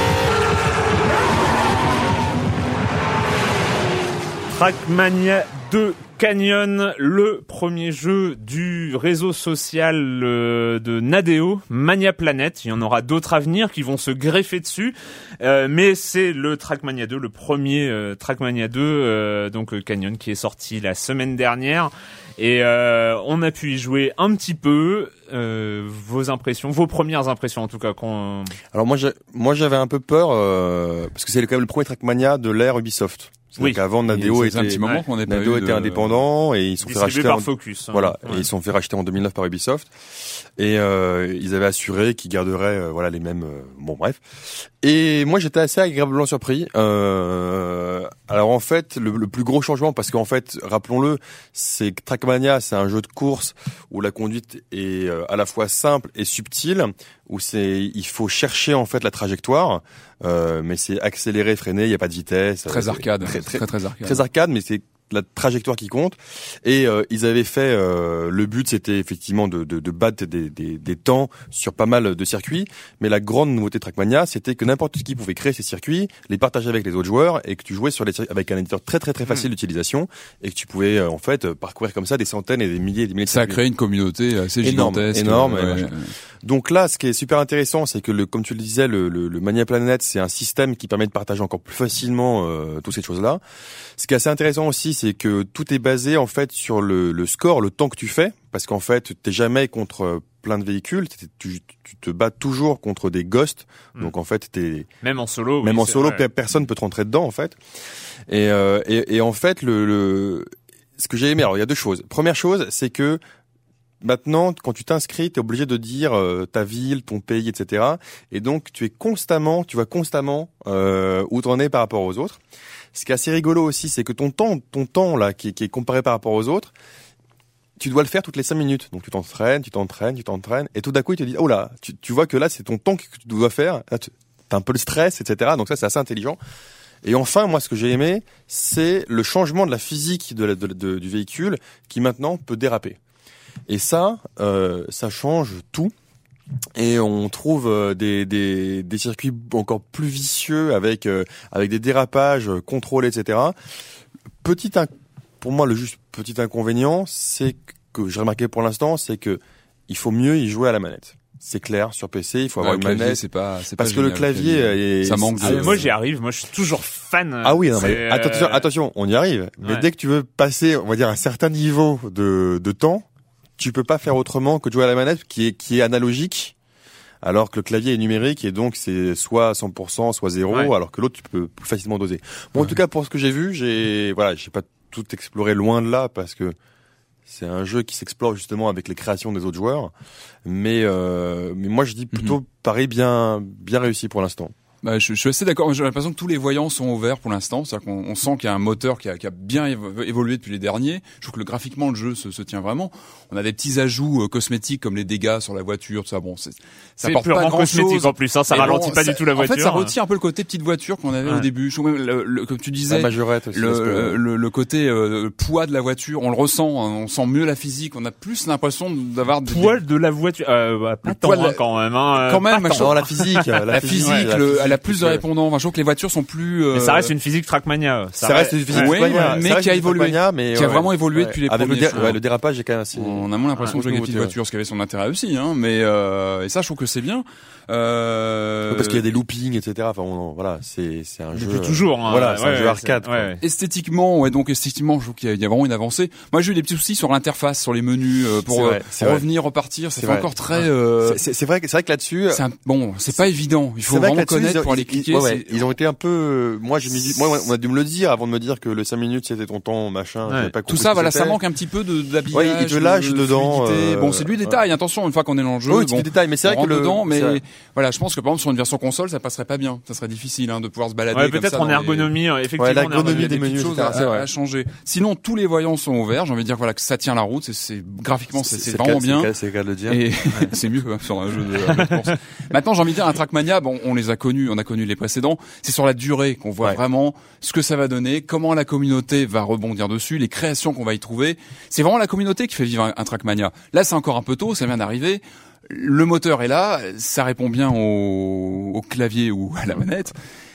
Trackmania deux de Canyon, le premier jeu du réseau social euh, de Nadeo, Mania Planet. Il y en aura d'autres à venir qui vont se greffer dessus, euh, mais c'est le Trackmania deux, le premier euh, Trackmania deux, euh, donc euh, Canyon, qui est sorti la semaine dernière. Et euh, on a pu y jouer un petit peu. Euh, vos impressions, vos premières impressions en tout cas. Qu'on... Alors moi, j'ai, moi j'avais un peu peur euh, parce que c'est quand même le premier Trackmania de l'ère Ubisoft. Oui. Qu'avant Nadeo était, un petit moment qu'on n'est pas Nadeo eu était de... indépendant et ils sont fait racheter par en... Focus. Hein. Voilà, ouais. et ils sont fait racheter en deux mille neuf par Ubisoft et euh, ils avaient assuré qu'ils garderaient euh, voilà les mêmes. Euh, bon bref. Et moi j'étais assez agréablement surpris. Euh, alors en fait le, le plus gros changement, parce qu'en fait rappelons-le, c'est que Trackmania c'est un jeu de course où la conduite est euh, à la fois simple et subtile, où c'est il faut chercher en fait la trajectoire, euh, mais c'est accéléré, freiné, il y a pas de vitesse. Très euh, arcade, très, très, très, très arcade. très arcade, mais c'est la trajectoire qui compte. Et euh, ils avaient fait euh, le but, c'était effectivement de, de, de battre des, des, des temps sur pas mal de circuits, mais la grande nouveauté de Trackmania, c'était que n'importe qui pouvait créer ces circuits, les partager avec les autres joueurs, et que tu jouais sur les circuits avec un éditeur très très très facile mmh. d'utilisation, et que tu pouvais euh, en fait parcourir comme ça des centaines et des milliers et des milliers de ça circuits. a créé une communauté assez gigantesque. Énorme, ouais, énorme. ouais. Donc là, ce qui est super intéressant, c'est que le, comme tu le disais, le, le, le Mania Planet, c'est un système qui permet de partager encore plus facilement euh, toutes ces choses-là. Ce qui est assez intéressant aussi, c'est que tout est basé en fait sur le, le score, le temps que tu fais, parce qu'en fait, t'es jamais contre plein de véhicules, tu, tu te bats toujours contre des ghosts. Mmh. Donc en fait, t'es même en solo, même oui, en solo, vrai. Personne peut te rentrer dedans en fait. Et, euh, et, et en fait, le, le ce que j'ai aimé, alors il y a deux choses. Première chose, c'est que maintenant, quand tu t'inscris, tu es obligé de dire euh, ta ville, ton pays, et cetera. Et donc, tu es constamment, tu vas constamment euh, où t'en es par rapport aux autres. Ce qui est assez rigolo aussi, c'est que ton temps, ton temps là, qui, qui est comparé par rapport aux autres, tu dois le faire toutes les cinq minutes. Donc, tu t'entraînes, tu t'entraînes, tu t'entraînes, et tout d'un coup, il te dit, oh là, tu, tu vois que là, c'est ton temps que tu dois faire. Là, tu as un peu le stress, et cetera. Donc ça, c'est assez intelligent. Et enfin, moi, ce que j'ai aimé, c'est le changement de la physique de la, de, de, du véhicule qui maintenant peut déraper. Et ça, euh, ça change tout. Et on trouve euh, des, des, des circuits encore plus vicieux avec, euh, avec des dérapages contrôlés, et cetera. Petit, inc- pour moi, le juste petit inconvénient, c'est que j'ai remarqué pour l'instant, c'est que il faut mieux y jouer à la manette. C'est clair, sur P C, il faut ouais, avoir une clavier, manette. C'est pas, c'est parce pas que génial, le clavier, est, ça manque de... Ah, moi, j'y arrive. Moi, je suis toujours fan. Ah oui, non, mais euh... attention, attention, on y arrive. Mais ouais. Dès que tu veux passer, on va dire, un certain niveau de, de temps, tu peux pas faire autrement que de jouer à la manette qui est, qui est analogique, alors que le clavier est numérique et donc c'est soit cent pour cent, soit zéro, ouais. Alors que l'autre tu peux plus facilement doser. Bon, ouais. En tout cas, pour ce que j'ai vu, j'ai, voilà, j'ai pas tout exploré loin de là parce que c'est un jeu qui s'explore justement avec les créations des autres joueurs. Mais, euh, mais moi je dis plutôt, mm-hmm. pareil, bien, bien réussi pour l'instant. Bah, je, je suis assez d'accord. J'ai l'impression que tous les voyants sont ouverts pour l'instant. C'est-à-dire qu'on on sent qu'il y a un moteur qui a, qui a bien évolué depuis les derniers. Je trouve que le, graphiquement, le jeu se, se tient vraiment. On a des petits ajouts euh, cosmétiques comme les dégâts sur la voiture, tout ça. Bon, c'est, ça c'est apporte purement pas grand cosmétique chose. en plus. Hein, ça ralentit bon, pas ça, du tout la voiture. En fait, ça retire un peu le côté petite voiture qu'on avait ouais. au début. Je trouve même, le, le, comme tu disais, la majorette aussi, le, que... le, le côté euh, poids de la voiture, on le ressent. On sent mieux la physique. On a plus l'impression d'avoir des poids de la voiture. Euh, bah, pas tant, hein, quand même. Hein, quand même. Non, la physique. La, la physique, ouais, le, la physique, elle a plus de répondants. Enfin, je trouve que les voitures sont plus. Euh... Mais ça reste une physique Trackmania. Ça, ça reste une physique ouais, Trackmania, mais qui a évolué, mais qui a ouais, vraiment évolué ouais. depuis les avec premiers. Le, dé- ouais, le dérapage est quand même assez. On a moins l'impression ouais, de jouer avec des petites voitures, ce qui avait son intérêt aussi, hein. Mais euh, et ça, je trouve que c'est bien. Euh... Parce qu'il y a des loopings, et cetera. Enfin, on, voilà, c'est c'est un jeu. Depuis toujours. Hein, voilà, ouais, c'est un ouais, jeu arcade. Ouais. Esthétiquement, ouais, donc esthétiquement, je trouve qu'il y a, il y a vraiment une avancée. Moi, j'ai eu des petits soucis sur l'interface, sur les menus, euh, pour, vrai, pour revenir, repartir. Ça fait vrai. encore très. Euh... C'est, c'est vrai que c'est vrai que là-dessus. C'est un, bon, c'est pas évident. Il faut vraiment connaître pour aller cliquer. Ils, ouais, ouais, ils ont été un peu. Moi, j'ai mis. Moi, on a dû me le dire avant de me dire que le cinq minutes c'était ton temps, machin. Ouais. Pas tout ça, voilà, ça manque un petit peu de d'habillage. Ouais, il te lâche de dedans. Euh... Bon, c'est du détail. Ouais. Attention, une fois qu'on est dans le jeu. Oui, bon, c'est du détail, mais c'est vrai que le. Dedans, mais voilà, je pense que par exemple sur une version console, ça passerait pas bien. Ça serait difficile hein, de pouvoir se balader. Ouais, comme peut-être ça en ergonomie, les... effectivement. Ouais, l'ergonomie des menus, choses à, à, à changer. Sinon, tous les voyants sont ouverts. J'ai envie de dire voilà que ça tient la route. C'est, c'est graphiquement, c'est, c'est, c'est vraiment cas, bien. C'est, c'est le cas de le dire. Et c'est mieux hein, sur un jeu de, de course. Maintenant, j'ai envie de dire un Trackmania. Bon, on les a connus, on a connu les précédents. C'est sur la durée qu'on voit ouais. vraiment ce que ça va donner, comment la communauté va rebondir dessus, les créations qu'on va y trouver. C'est vraiment la communauté qui fait vivre un, un Trackmania. Là, c'est encore un peu tôt, ça vient d'arriver. Le moteur est là, ça répond bien au, au clavier ou à la manette.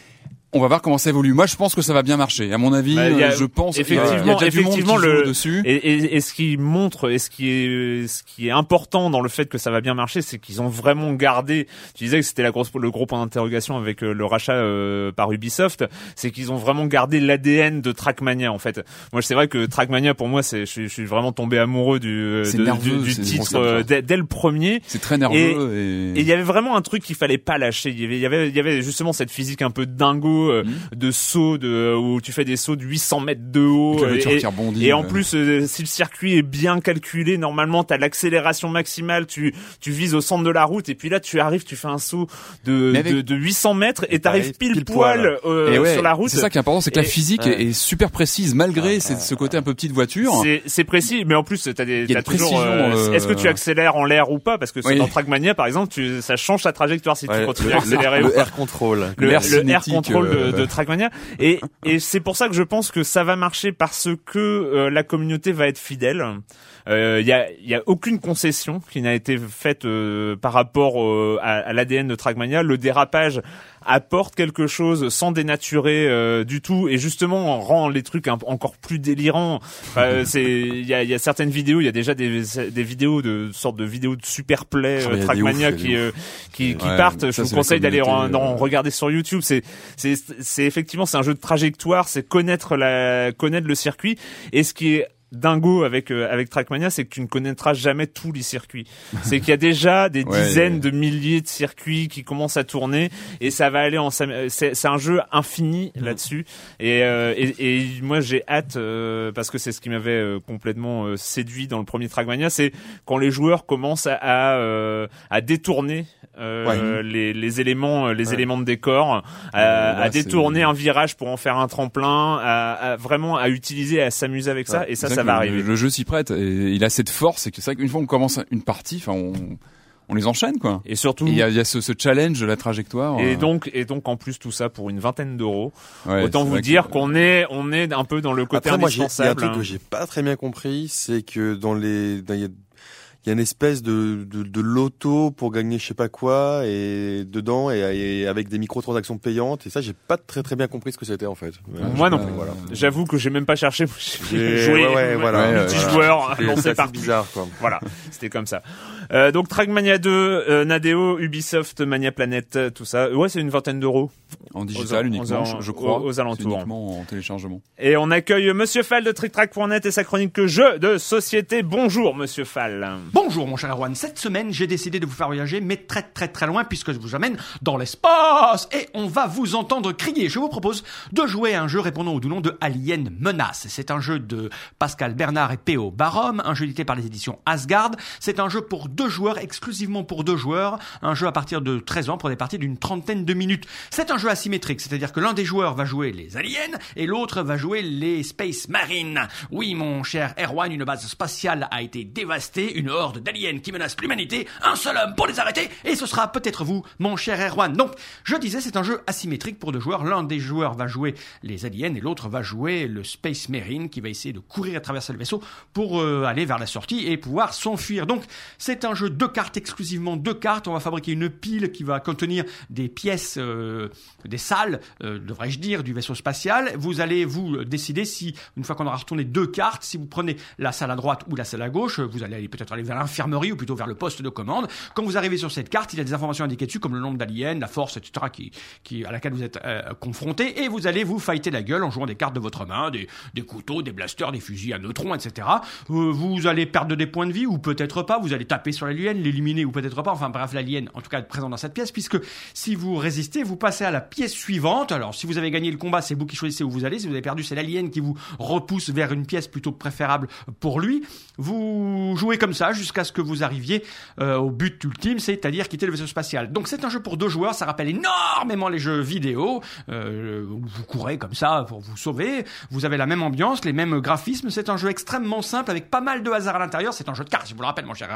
On va voir comment ça évolue. Moi, je pense que ça va bien marcher. À mon avis, bah, y a, je pense effectivement, il y a déjà du monde qui le, joue dessus. Et, et, et ce qui montre, et ce qui est, ce qui est important dans le fait que ça va bien marcher, c'est qu'ils ont vraiment gardé. Tu disais que c'était la grosse, le gros point d'interrogation avec le rachat euh, par Ubisoft, c'est qu'ils ont vraiment gardé l'A D N de Trackmania. En fait, moi, c'est vrai que Trackmania, pour moi, c'est, je, je suis vraiment tombé amoureux du, de, nerveux, du, du titre euh, dès, dès le premier. C'est très nerveux. Et il et... y avait vraiment un truc qu'il fallait pas lâcher. Il y avait, il y avait, il y avait justement cette physique un peu dingo euh, mmh. de saut de où tu fais des sauts de huit cents mètres de haut et, et, qui rebondit, et en ouais. plus euh, si le circuit est bien calculé, normalement t'as l'accélération maximale, tu tu vises au centre de la route et puis là tu arrives, tu fais un saut de avec... de, de huit cents mètres et t'arrives pile, pile poil euh, ouais, sur la route. C'est ça qui est important, c'est que et, la physique ouais. est super précise malgré ah, ce côté un peu petite voiture. C'est c'est précis, mais en plus t'as des t'as toujours euh, euh, est-ce que tu accélères en l'air ou pas, parce que oui. dans Trackmania par exemple tu ça change ta trajectoire si ouais, tu continues à accélérer. Le, le air control, le, le, le air control de, de Trackmania et et c'est pour ça que je pense que ça va marcher, parce que euh, la communauté va être fidèle. Il euh, y a il y a aucune concession qui n'a été faite euh, par rapport euh, à, à l'A D N de Trackmania. Le dérapage apporte quelque chose sans dénaturer euh, du tout, et justement rend les trucs un, encore plus délirants. Enfin, c'est il y a il y a certaines vidéos, il y a déjà des des vidéos de sortes de vidéos de super play euh, Trackmania ouf, qui, euh, qui qui ouais, partent. Je vous conseille d'aller en, en regarder sur YouTube. C'est c'est c'est effectivement c'est un jeu de trajectoire, c'est connaître la connaître le circuit, et ce qui est dingo avec euh, avec Trackmania, c'est que tu ne connaîtras jamais tous les circuits. C'est qu'il y a déjà des ouais, dizaines ouais. de milliers de circuits qui commencent à tourner, et ça va aller en c'est c'est un jeu infini mmh. là-dessus, et, euh, et et moi j'ai hâte euh, parce que c'est ce qui m'avait euh, complètement euh, séduit dans le premier Trackmania, c'est quand les joueurs commencent à à, euh, à détourner euh, ouais. les les éléments les ouais. éléments de décor, à, là, à détourner un virage pour en faire un tremplin, à, à vraiment à utiliser, à s'amuser avec ouais. ça, et ça ça va arriver. Le, le jeu s'y prête, et il a cette force, et que c'est vrai qu'une fois qu'on commence une partie, enfin on on les enchaîne quoi. Et surtout il y a, y a ce, ce challenge de la trajectoire. Et euh... donc et donc en plus tout ça pour une vingtaine d'euros. Ouais, autant vous dire que... qu'on est on est un peu dans le côté Après, indispensable. Moi, il y a un truc que j'ai pas très bien compris, c'est que dans les dans, y a... il y a une espèce de, de, de loto pour gagner je sais pas quoi, et dedans, et, et avec des microtransactions payantes, et ça j'ai pas très très bien compris ce que c'était en fait. Ouais, moi non plus. Voilà. J'avoue que j'ai même pas cherché. J'ai joué ouais, ouais, voilà. multijoueur, lancé par bizarre quoi. Voilà, c'était comme ça. Euh, donc Trackmania deux, euh, Nadeo, Ubisoft, Mania Planet, tout ça. Ouais, c'est une vingtaine d'euros. En digital aux, uniquement, aux, je crois. Aux, aux alentours. Uniquement en téléchargement. Et on accueille Monsieur Fall de TrickTrack point net et sa chronique jeux de société. Bonjour Monsieur Fall. Bonjour mon cher Erwan, cette semaine j'ai décidé de vous faire voyager, mais très très très loin, puisque je vous amène dans l'espace et on va vous entendre crier. Je vous propose de jouer à un jeu répondant au doux nom de Alien Menace. C'est un jeu de Pascal Bernard et P O Barom, un jeu édité par les éditions Asgard. C'est un jeu pour deux joueurs, exclusivement pour deux joueurs, un jeu à partir de treize ans pour des parties d'une trentaine de minutes. C'est un jeu asymétrique, c'est-à-dire que l'un des joueurs va jouer les aliens et l'autre va jouer les Space Marines. Oui mon cher Erwan, une base spatiale a été dévastée, une horde d'aliens qui menacent l'humanité, un seul homme pour les arrêter, et ce sera peut-être vous, mon cher Erwan. Donc, je disais, c'est un jeu asymétrique pour deux joueurs. L'un des joueurs va jouer les aliens et l'autre va jouer le Space Marine qui va essayer de courir à travers le vaisseau pour euh, aller vers la sortie et pouvoir s'enfuir. Donc, c'est un jeu de cartes, exclusivement deux cartes. On va fabriquer une pile qui va contenir des pièces, euh, des salles, euh, devrais-je dire, du vaisseau spatial. Vous allez vous décider si, une fois qu'on aura retourné deux cartes, si vous prenez la salle à droite ou la salle à gauche, vous allez peut-être aller vers l'infirmerie ou plutôt vers le poste de commande. Quand vous arrivez sur cette carte, il y a des informations indiquées dessus comme le nombre d'aliens, la force, et cetera qui, qui, à laquelle vous êtes euh, confronté, et vous allez vous fighter la gueule en jouant des cartes de votre main, des, des couteaux, des blasters, des fusils à neutrons, et cetera. Euh, vous allez perdre des points de vie ou peut-être pas, vous allez taper sur l'alien, l'éliminer ou peut-être pas, enfin bref, l'alien en tout cas présent dans cette pièce, puisque si vous résistez, vous passez à la pièce suivante. Alors si vous avez gagné le combat, c'est vous qui choisissez où vous allez, si vous avez perdu, c'est l'alien qui vous repousse vers une pièce plutôt préférable pour lui. Vous jouez comme ça jusqu'à ce que vous arriviez euh, au but ultime, c'est-à-dire quitter le vaisseau spatial. Donc c'est un jeu pour deux joueurs, ça rappelle énormément les jeux vidéo, euh, où vous courez comme ça pour vous sauver, vous avez la même ambiance, les mêmes graphismes, c'est un jeu extrêmement simple avec pas mal de hasard à l'intérieur, c'est un jeu de cartes, je vous le rappelle mon cher Erwan,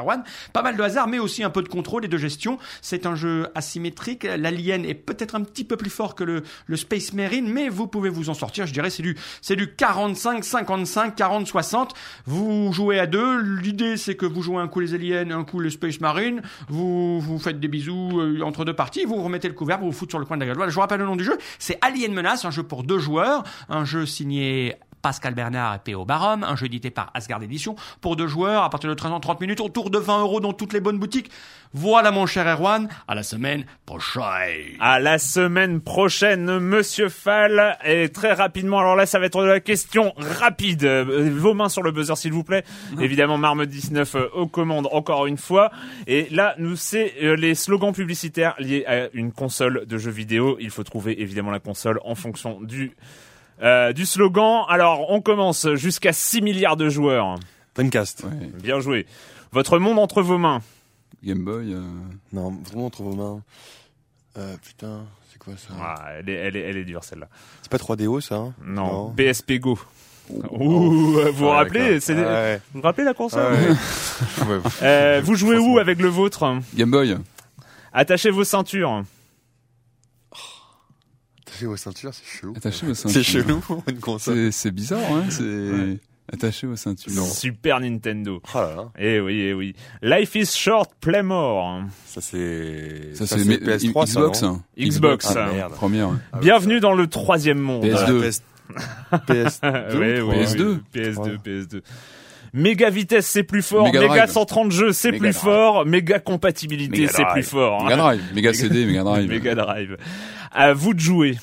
Pas mal de hasard, mais aussi un peu de contrôle et de gestion. C'est un jeu asymétrique. L'Alien est peut-être un petit peu plus fort que le, le Space Marine, mais vous pouvez vous en sortir. Je dirais c'est du, c'est du quarante-cinq cinquante-cinq, quarante soixante. Vous jouez à deux. L'idée, c'est que vous jouez un coup les Aliens, un coup le Space Marine. Vous, vous faites des bisous euh, entre deux parties. Vous remettez le couvert, vous vous foutez sur le coin de la gueule. Voilà, je vous rappelle le nom du jeu. C'est Alien Menace, un jeu pour deux joueurs. Un jeu signé Pascal Bernard et P O Barum, un jeu édité par Asgard Éditions, pour deux joueurs, à partir de treize ans trente minutes, autour de vingt euros dans toutes les bonnes boutiques. Voilà mon cher Erwan, à la semaine prochaine. À la semaine prochaine, Monsieur Fall. Et très rapidement, alors là, ça va être de la question rapide. Vos mains sur le buzzer, s'il vous plaît. Mmh. Évidemment, Marmotte dix-neuf euh, aux commandes, encore une fois. Et là, nous, c'est euh, les slogans publicitaires liés à une console de jeux vidéo. Il faut trouver, évidemment, la console en fonction du... Euh, du slogan. Alors, on commence jusqu'à six milliards de joueurs. Dreamcast. Ouais. Bien joué. Votre monde entre vos mains. Game Boy. Euh... Non, vraiment entre vos mains. Euh, putain, c'est quoi ça? Ah, elle est, elle est, elle est dure celle-là. C'est pas trois D O ça? Hein non. non. P S P Go. Oh. Ouh, vous vous ouais, rappelez c'est ah, ouais. Vous vous rappelez la console? Ouais. euh, Vous jouez où avec le vôtre? Game Boy. Attachez vos ceintures. Attachez vos ceintures, c'est chelou. Attachez vos ceintures. C'est chelou, une console. C'est, c'est bizarre, hein. C'est ouais. Attachez vos ceintures. Non. Super Nintendo. Oh là là. Eh oui, eh oui. Life is short, play more. Ça c'est. Ça, ça c'est, c'est P S trois, Xbox. ça, non Xbox. Ah, merde. Première. Ah, bienvenue dans le troisième monde. P S deux. P S P S deux. Ouais, oui, P S deux. Oui. P S deux, P S deux. Méga vitesse, c'est plus fort. Mega Méga Drive. cent trente jeux, c'est Mega plus Drive. fort. Méga compatibilité, Mega c'est Drive. plus fort. Mega Drive. Mega C D, Mega Drive. Mega Drive. À vous de jouer.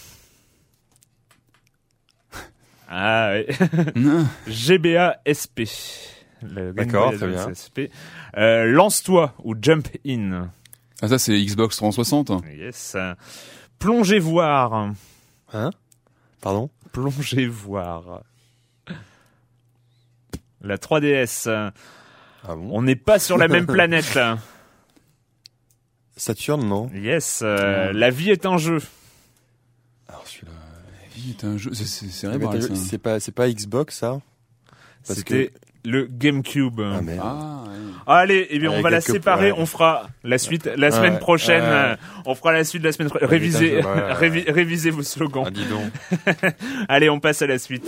Ah ouais. G B A S P. Le Game D'accord, Boy très bien. S P. Euh, lance-toi ou jump in. Ah, ça, c'est Xbox trois cent soixante. Yes. Plongez voir. Hein? Pardon? Plongez voir. La trois D S. Ah bon? On n'est pas sur la même planète. Saturne, non? Yes. Euh, la vie est un jeu. Alors celui-là. La vie est un jeu. C'est, c'est, c'est Mais vrai, t'as- ça. C'est pas, c'est pas Xbox, ça? Parce C'était que- le GameCube. Ah merde. Ah, ouais. Allez, eh bien, Avec on va la quelques- séparer. ouais. On fera la suite la semaine Ouais, prochaine. ouais. Euh, On fera la suite la semaine prochaine. Ouais, Révisez, putain, je- ouais, ouais. révi- révisez vos slogans. Ah dis donc. Allez, on passe à la suite.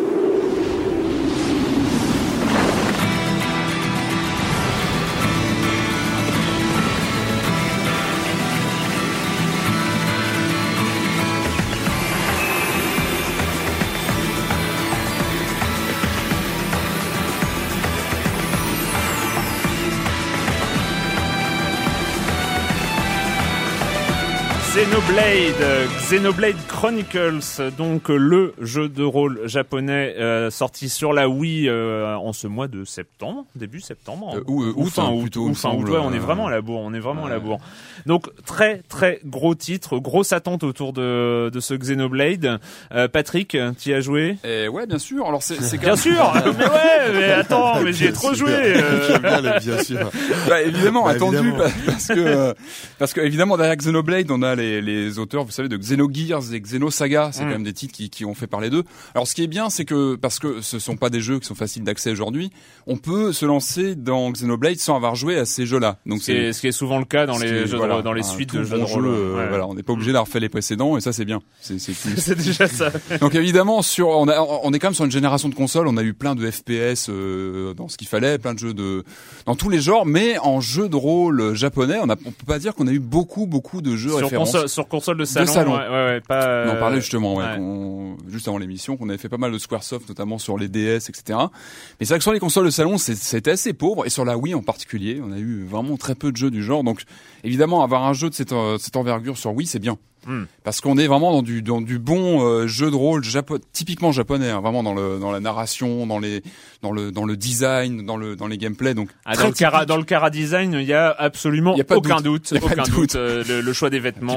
Xenoblade, Xenoblade Chronicles, donc le jeu de rôle japonais euh, sorti sur la Wii euh, en ce mois de septembre, début septembre, Euh, ou, euh, ou août, fin hein, août, plutôt, ou il me fin août, semble, ouais, on est euh, vraiment à la bourre, on est vraiment à la ouais. bourre. Donc très très gros titre, grosse attente autour de de ce Xenoblade. Euh, Patrick, tu y as joué? Et ouais, bien sûr. Alors, c'est, c'est quand Bien même- sûr, mais ouais, mais attends, mais j'y ai Bien trop sûr. joué. euh. J'aime bien, le- bien sûr. Bah, évidemment, Bah, attendu, évidemment. pa- parce que, euh, parce que, évidemment, derrière Xenoblade, on a les, les auteurs, vous savez, de Xenogears et Xenosaga. C'est Mm. quand même des titres qui, qui ont fait parler d'eux. Alors, ce qui est bien, c'est que, parce que ce sont pas des jeux qui sont faciles d'accès aujourd'hui, on peut se lancer dans Xenoblade sans avoir joué à ces jeux-là. Donc, Ce qui est, ce qui est souvent le cas dans ce les qui est- jeux de voilà, rôle- dans les un suites tout de jeux bon de rôle. euh, ouais. Voilà, on n'est pas obligé d'avoir fait les précédents, et ça, c'est bien. C'est, c'est plus. C'est déjà ça. Donc évidemment, sur, on, a, on est quand même sur une génération de consoles. On a eu plein de F P S euh, dans ce qu'il fallait, plein de jeux de dans tous les genres, mais en jeu de rôle japonais, on, a, on peut pas dire qu'on a eu beaucoup, beaucoup de jeux Sur références. console, sur console de salon, salon. Ouais, ouais, ouais, pas. On en parlait euh, justement, ouais, ouais. qu'on- juste avant l'émission, qu'on avait fait pas mal de Squaresoft, notamment sur les D S, et cetera. Mais c'est vrai que sur les consoles de salon, c'est- c'était assez pauvre, et sur la Wii en particulier, on a eu vraiment très peu de jeux du genre. Donc évidemment, avoir un jeu de cette, euh, cette envergure sur Wii, c'est bien. Hmm. Parce qu'on est vraiment dans du dans du bon euh, jeu de rôle japo- typiquement japonais, hein, vraiment dans le dans la narration, dans les dans le dans le design, dans le dans les gameplays. Donc Ah, très dans, le cara, typique. dans le cara design, il y a absolument Il y a pas de aucun doute. doute, Il y a pas aucun de doute. doute. Euh, le, le choix des vêtements.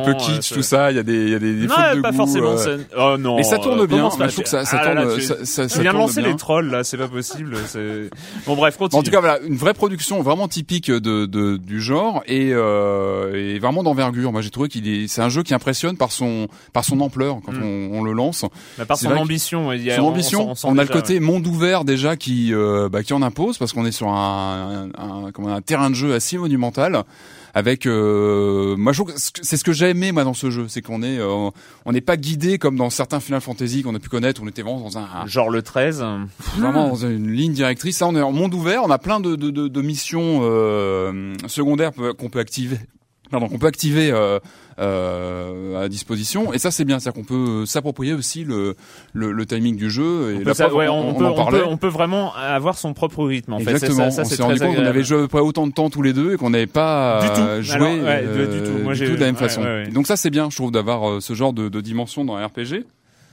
un peu kitsch, euh, tout ça. Il y a des, il y a des, des non, fautes de pas goût. forcément. euh, ça- Oh non. Mais ça tourne euh, bien. commence Bah, pas- je trouve que ça, ça Ah là là, tourne, tu- ça, ça, Tu ça viens de tourne lancer bien. les trolls là, c'est pas possible. c'est- Bon bref, continue. En tout cas, voilà, une vraie production vraiment typique de, de du genre et, euh, et vraiment d'envergure. Moi, j'ai trouvé qu'il est, c'est un jeu qui impressionne par son par son ampleur quand Mm. on, on le lance. Bah, par c'est son vrai que- ambition, il y a Son on- ambition, on, on, sent a le déjà, côté ouais. monde ouvert déjà qui euh, bah, qui en impose parce qu'on est sur un, un, un, comment, un terrain de jeu assez monumental. Avec, euh, moi, je trouve que c'est ce que j'ai aimé moi dans ce jeu, c'est qu'on est, euh, on n'est pas guidé comme dans certains Final Fantasy qu'on a pu connaître, où on était vraiment dans un, un Genre le treize. vraiment dans une ligne directrice. Là, on est en monde ouvert, on a plein de, de, de, de missions euh, secondaires qu'on peut activer, pardon, qu'on peut activer euh, euh, à disposition. Et ça, c'est bien, c'est-à-dire qu'on peut s'approprier aussi le, le, le timing du jeu. Et On peut, la ça- preuve, ouais, on, on, on peut, en on, parlait. peut, on peut vraiment avoir son propre rythme en fait. Exactement. C'est ça, ça, on c'est s'est rendu très compte qu'on agréable. avait joué à peu près autant de temps tous les deux et qu'on n'avait pas Du tout. euh, joué Alors, ouais, euh, du tout. Moi, j'ai- de la même ouais, façon. ouais, ouais. Donc ça, c'est bien, je trouve, d'avoir euh, ce genre de, de dimension dans un R P G.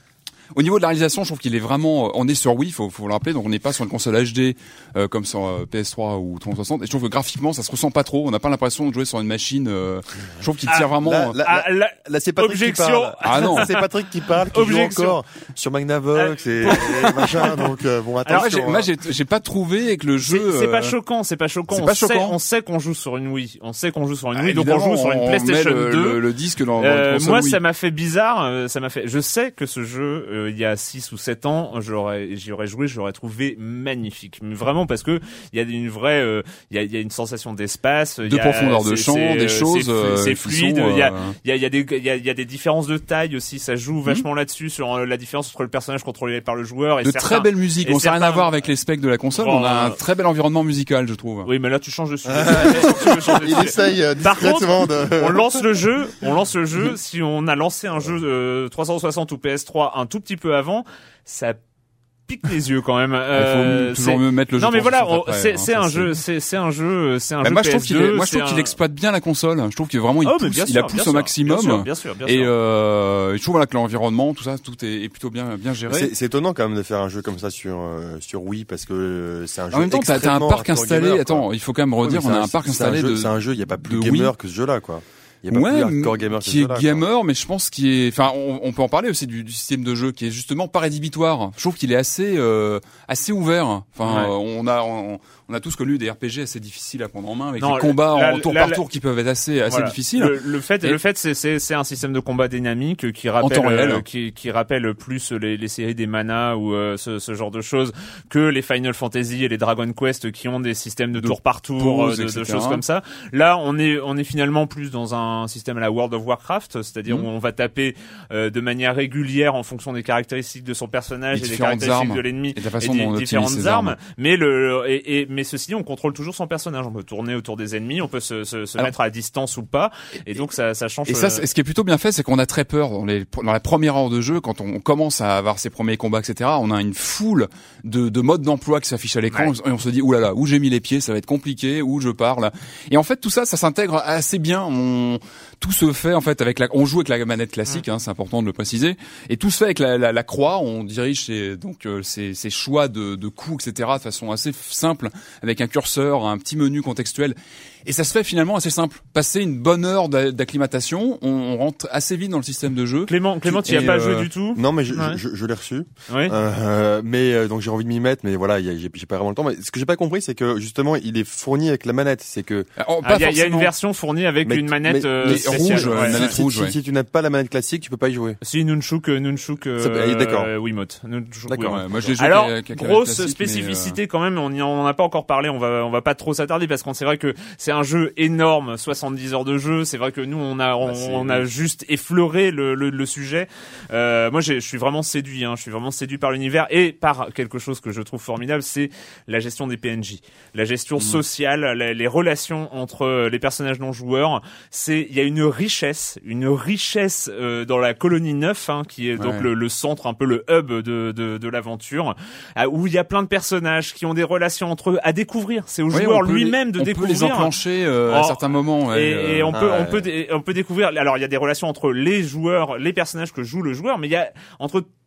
Au niveau de la réalisation, je trouve qu'il est vraiment. On est sur Wii, faut, faut le rappeler, donc on n'est pas sur une console H D euh, comme sur euh, P S trois ou trois cent soixante. Et je trouve que graphiquement, ça se ressent pas trop. On n'a pas l'impression de jouer sur une machine. Euh, je trouve qu'il tire vraiment. Là, là, Ah, là, là, c'est Patrick Objection. qui parle. Ah non. C'est Patrick qui parle, qui Objection. joue encore sur Magnavox et, et machin. Donc euh, bon, Alors, moi, j'ai, attention. moi, hein. j'ai, j'ai pas trouvé que le c'est jeu. c'est pas euh, choquant, c'est pas choquant. c'est on pas sait, choquant. on sait qu'on joue sur une Wii. On sait qu'on joue sur une ah, Wii, donc on évidemment, joue sur une on PlayStation met le, deux. Le, le disque dans, dans Euh, une console moi, Wii. ça m'a fait bizarre. euh, ça m'a fait. Je sais que ce jeu, euh, il y a six ou sept ans, j'aurais, j'y aurais joué, je l'aurais trouvé magnifique. Mais vraiment parce que il y a une vraie, euh, il y a, il y a une sensation d'espace, il de y a- profondeur de c'est- champ, c'est, des euh, choses. c'est, euh, c'est qui fluide. sont, Il y a, euh, il y a, il y a des, il y a, il y a des différences de taille aussi. Ça joue vachement là-dessus sur euh, la différence entre le personnage contrôlé par le joueur et de certains- très belle musique. et On sait rien à certains- voir avec les specs de la console. Bon, on a un euh, très bel environnement musical, je trouve. Oui, mais là tu changes de sujet. Tu veux changer de Il sujet. essaye euh, Par discrètement de. on lance le jeu, on lance le jeu. Si on a lancé un jeu de trois cent soixante ou P S trois un tout petit peu avant, ça pique les yeux quand même. Il Euh, faut toujours c'est- mieux mettre le jeu. non mais trois cent voilà, soixante on- après, c'est hein, c'est ça, un c'est- jeu, c'est c'est un jeu, c'est un Bah, jeu moi, je trouve P S qu'il deux. est, moi, je trouve c'est qu'il un- exploite bien la console. Je trouve qu'il vraiment, il Oh, mais pousse, bien il sûr, la pousse bien au sûr, maximum. Bien sûr, bien sûr, bien Et sûr. euh, je trouve voilà que l'environnement, tout ça, tout est, est plutôt bien, bien géré. C'est c'est étonnant quand même de faire un jeu comme ça sur euh, sur Wii parce que euh, c'est un jeu. En même temps, t'as, t'as un extrêmement parc hardcore installé. gamer, quoi. Attends, il faut quand même redire, Oui, mais on a c'est un parc c'est installé jeu- de. C'est un jeu, il y a pas plus de gamer Wii. que ce jeu-là, quoi. Il y a pas Ouais, plus hardcore gamer que ce qui est jeu-là, quoi. gamer, mais je pense qu'il est, enfin, on, on peut en parler aussi du, du système de jeu qui est justement pas rédhibitoire. Je trouve qu'il est assez, euh, assez ouvert. Enfin, Ouais. euh, on a, on, on a tous connu des R P G assez difficiles à prendre en main avec Non, des combats là, en tour là, par là- tour qui peuvent être assez, assez Voilà. difficiles. Le, le fait, Et- le fait, c'est c'est c'est un système de combat dynamique qui rappelle, temps réel. euh, qui qui rappelle plus les, les séries des Mana ou euh, ce, ce genre de choses que les Final Fantasy et les Dragon Quest qui ont des systèmes de, De tour par tour, pause, euh, de, et cetera. de choses comme ça. Là, on est on est finalement plus dans un système à la World of Warcraft, c'est-à-dire Mhm. où on va taper euh, de manière régulière en fonction des caractéristiques de son personnage Les et des différentes caractéristiques armes. de l'ennemi Et de la façon et dont on des optimise différentes ses armes. armes. Mais le et, et mais ceci dit, on contrôle toujours son personnage. On peut tourner autour des ennemis, on peut se, se, se Alors- mettre à distance ou pas, et donc ça ça change. Et ça, euh, c'est- ce qui est plutôt bien fait, c'est qu'on a très peur dans, les, dans la première heure de jeu, quand on commence à avoir ses premiers combats, et cetera. On a une foule de, de modes d'emploi qui s'affichent à l'écran, Ouais. et on se dit, oulala, où j'ai mis les pieds, ça va être compliqué, où je parle. Et en fait, tout ça, ça s'intègre assez bien. On, tout se fait en fait avec la, on joue avec la manette classique, hein, c'est important de le préciser. Et tout se fait avec la, la, la croix. On dirige ses, donc euh, ses, ses choix de, de coups, et cetera. De façon assez simple, avec un curseur, un petit menu contextuel. Et ça se fait finalement assez simple. Passer une bonne heure d'a- d'acclimatation, on, on rentre assez vite dans le système de jeu. Clément, Clément, tu y as Et, pas euh, joué du tout. Non, mais je, Ouais. je, je, je l'ai reçu. Oui. Euh, mais euh, donc j'ai envie de m'y mettre, mais voilà, il y a- j'ai j'ai pas vraiment le temps. Mais ce que j'ai pas compris, c'est que justement, il est fourni avec la manette. C'est que Oh, Ah, pas Il y, a- il y a une forcément. version fournie avec Mais- une manette mais- euh, mais spéciale. rouge, ouais. une manette si, rouge, si, ouais. si tu n'as pas la manette classique, tu peux pas y jouer. Si Nunchuk, euh, Nunchuk, euh, Ça peut- ah, d'accord. euh, Wiimote. Nunchuk, D'accord, Wiimote. Ouais, moi, je l'ai joué Alors, avec- avec la grosse classique, mais, euh, spécificité quand même, on y en a pas encore parlé, on va on va pas trop s'attarder parce qu'on c'est vrai que c'est un jeu énorme, soixante-dix heures de jeu, c'est vrai que nous on a on, Bah, c'est- on a juste effleuré le le, le sujet. Euh, moi j'ai- je suis vraiment séduit hein, je suis vraiment séduit par l'univers et par quelque chose que je trouve formidable, c'est la gestion des P N J. La gestion Mmh. sociale, la- les relations entre les personnages non joueurs, c'est il y a une richesse, une richesse euh, dans la colonie neuf hein, qui est donc Ouais. le, le centre, un peu le hub de de, de l'aventure, euh, où il y a plein de personnages qui ont des relations entre eux à découvrir. C'est au Oui, joueur on peut lui-même les- de on découvrir. peut les enclencher euh, à Oh, certains moments. Ouais, et, et euh, on peut ah on ouais. peut dé- on peut découvrir. Alors il y a des relations entre les joueurs, les personnages que joue le joueur, mais il y a entre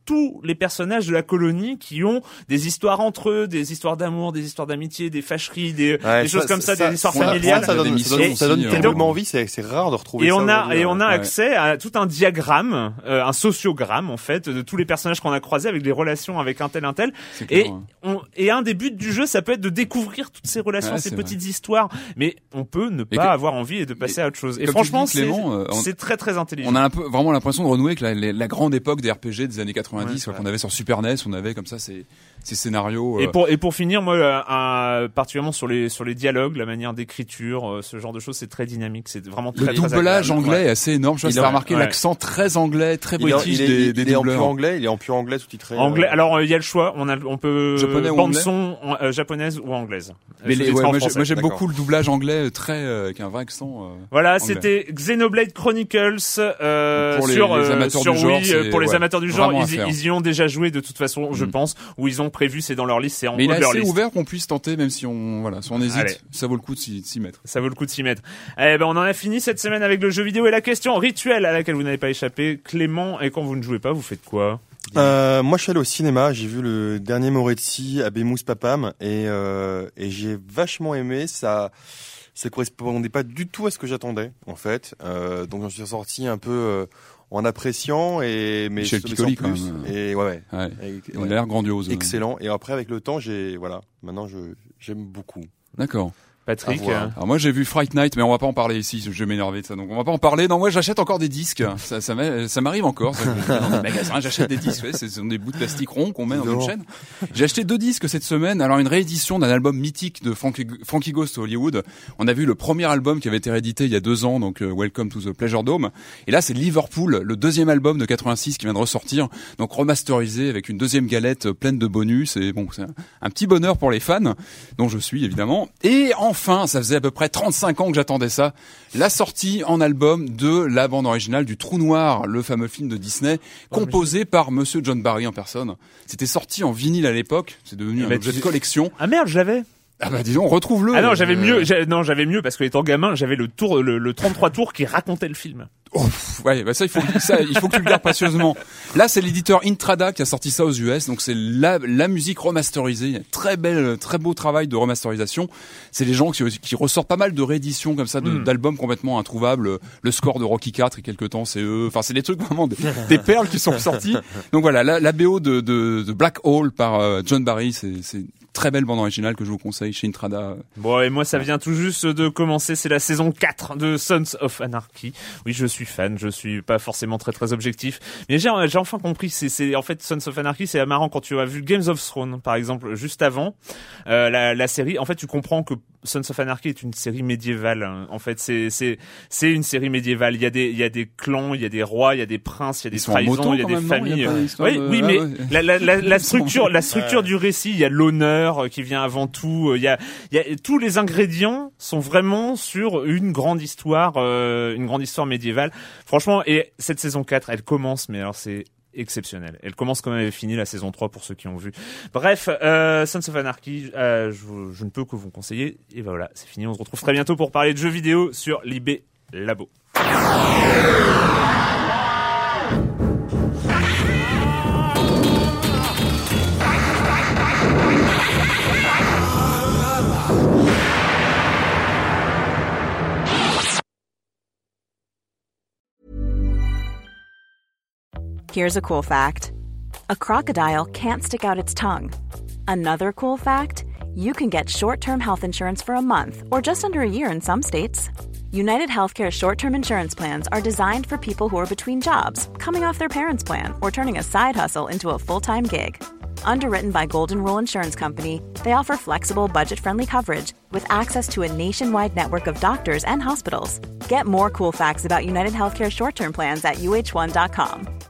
tous les personnages de la colonie qui ont des histoires entre eux, des histoires d'amour, des histoires d'amitié, des fâcheries, des, ouais, des ça, choses comme ça, ça des histoires ça, familiales. Ça donne, ça donne, et, ça donne et tellement donc, envie, c'est, c'est rare de retrouver et ça. on a, et on a ouais. accès à tout un diagramme, euh, un sociogramme, en fait, de tous les personnages qu'on a croisés avec des relations avec un tel, un tel. Et, clair, ouais. on, et un des buts du jeu, ça peut être de découvrir toutes ces relations, ouais, ces c'est petites vrai. histoires. Mais on peut ne pas que, avoir envie et de passer et, à autre chose. Et comme franchement, tu dis, Clément, c'est, euh, on, c'est très, très intelligent. On a un peu, vraiment l'impression de renouer avec la, la, la grande époque des R P G des années quatre-vingt-dix, ouais, quoi, qu'on avait sur Super N E S, on avait comme ça ces, ces scénarios. Et euh, pour et pour finir, moi, euh, un, particulièrement sur les sur les dialogues, la manière d'écriture, euh, ce genre de choses, c'est très dynamique, c'est vraiment très le très doublage agréable. anglais Ouais. est assez énorme. Je sais pas si t'as remarqué ouais. l'accent très anglais, très Il est, en- british il est, des, il des est en pur doubleurs. anglais, il est en pur anglais sous-titré. Anglais. euh, Alors il y a le choix. On a on peut Japonais ou bande anglais son en- euh, japonaise ou anglaise. Mais les, Sous-titré ouais, en moi, j'ai- français. moi j'aime d'accord. beaucoup le doublage anglais très euh, avec un vrai accent. Euh, Voilà, anglais. c'était Xenoblade Chronicles euh, Pour les- sur les euh, amateurs sur du genre, Wii, euh, c'est- pour les ouais, amateurs du genre, vraiment à ils, faire. ils y ont déjà joué de toute façon, je Mm. pense, ou ils ont prévu, c'est dans leur liste, c'est en Mais haut il est de leur assez liste. ouvert qu'on puisse tenter, même si on voilà, si on hésite, Allez. ça vaut le coup de s'y, de s'y mettre. Ça vaut le coup de s'y mettre. Eh ben, on en a fini cette semaine avec le jeu vidéo et la question rituelle à laquelle vous n'avez pas échappé. Clément, et quand vous ne jouez pas, vous faites quoi? Euh, moi, je suis allé au cinéma, j'ai vu le dernier Moretti à Bemous Papam et, euh, et j'ai vachement aimé. Ça, ça correspondait pas du tout à ce que j'attendais, en fait. Euh, donc, j'en suis sorti un peu euh, en appréciant et mais Michel mais Piccoli, sans quand plus. même. Et ouais, ouais. Ouais. Et- Il ouais. a l'air grandiose. ouais. Excellent. Et après, avec le temps, j'ai voilà. Maintenant, je j'aime beaucoup. D'accord. Patrick. À voir. euh, Alors moi j'ai vu Fright Night, mais on va pas en parler ici. Je vais m'énerver de ça, donc on va pas en parler. Non, moi j'achète encore des disques. Ça, ça, m'a- ça m'arrive encore. Ça, je vais dans des magasins, j'achète des disques. Ouais, ce sont des bouts de plastique ronds qu'on met dans une Non. chaîne. J'ai acheté deux disques cette semaine. Alors une réédition d'un album mythique de Frankie, Frankie Ghost Hollywood. On a vu le premier album qui avait été réédité il y a deux ans, donc euh, Welcome to the Pleasure Dome. Et là c'est Liverpool, le deuxième album de quatre-vingt-six qui vient de ressortir, donc remasterisé avec une deuxième galette pleine de bonus. Et bon, c'est un, un petit bonheur pour les fans, dont je suis évidemment. Et enfin, ça faisait à peu près trente-cinq ans que j'attendais ça, la sortie en album de la bande originale du Trou Noir, le fameux film de Disney, composé par Monsieur John Barry en personne. C'était sorti en vinyle à l'époque, c'est devenu Eh un ben, objet tu- de collection. Ah merde, je l'avais. Ah bah dis donc, retrouve-le. Ah non, j'avais Euh, mieux. j'ai- Non, j'avais mieux parce que étant gamin, j'avais le tour, le, le trente-trois tours qui racontait le film. Oh, pff, ouais, bah ça il faut ça, il faut que tu le gardes précieusement. Là, c'est l'éditeur Intrada qui a sorti ça aux U S, donc c'est la la musique remasterisée. Il y a un très belle, très beau travail de remasterisation. C'est les gens qui qui ressortent pas mal de rééditions comme ça de, Mm. d'albums complètement introuvables. Le score de Rocky quatre, il y a quelques temps, c'est eux. Enfin, c'est des trucs vraiment des, des perles qui sont sorties. Donc voilà, la, la B O de, de, de Black Hole par euh, John Barry, c'est c'est une très belle bande originale que je vous conseille chez Intrada. Bon, et moi, ça vient tout juste de commencer. C'est la saison quatre de Sons of Anarchy. Oui, je suis fan. Je suis pas forcément très très objectif, mais j'ai j'ai enfin compris. C'est c'est en fait Sons of Anarchy. C'est marrant quand tu as vu Games of Thrones, par exemple, juste avant euh, la, la série. En fait, tu comprends que Sons of Anarchy est une série médiévale. hein. En fait, c'est c'est c'est une série médiévale. Il y a des il y a des clans, il y a des rois, il y a des princes, il y a des Ils sont en trahisons, moto, il y a quand des même, non? Il y a familles. pas d'histoire Oui, de- oui, Ah mais ouais. la la la, la Ils sont- structure la structure du récit, il y a l'honneur qui vient avant tout. Il y a il y a tous les ingrédients sont vraiment sur une grande histoire, euh, une grande histoire médiévale. Franchement, et cette saison quatre, elle commence, mais alors c'est exceptionnel. Elle commence comme elle avait fini la saison trois pour ceux qui ont vu. Bref, euh, Sons of Anarchy, euh, je, vous- je ne peux que vous conseiller. Et ben voilà, c'est fini. On se retrouve très bientôt pour parler de jeux vidéo sur l'I B Labo. Here's a cool fact. A crocodile can't stick out its tongue. Another cool fact, you can get short-term health insurance for a month or just under a year in some states. United Healthcare short-term insurance plans are designed for people who are between jobs, coming off their parents' plan, or turning a side hustle into a full-time gig. Underwritten by Golden Rule Insurance Company, they offer flexible, budget-friendly coverage with access to a nationwide network of doctors and hospitals. Get more cool facts about United Healthcare short-term plans at U H one dot com.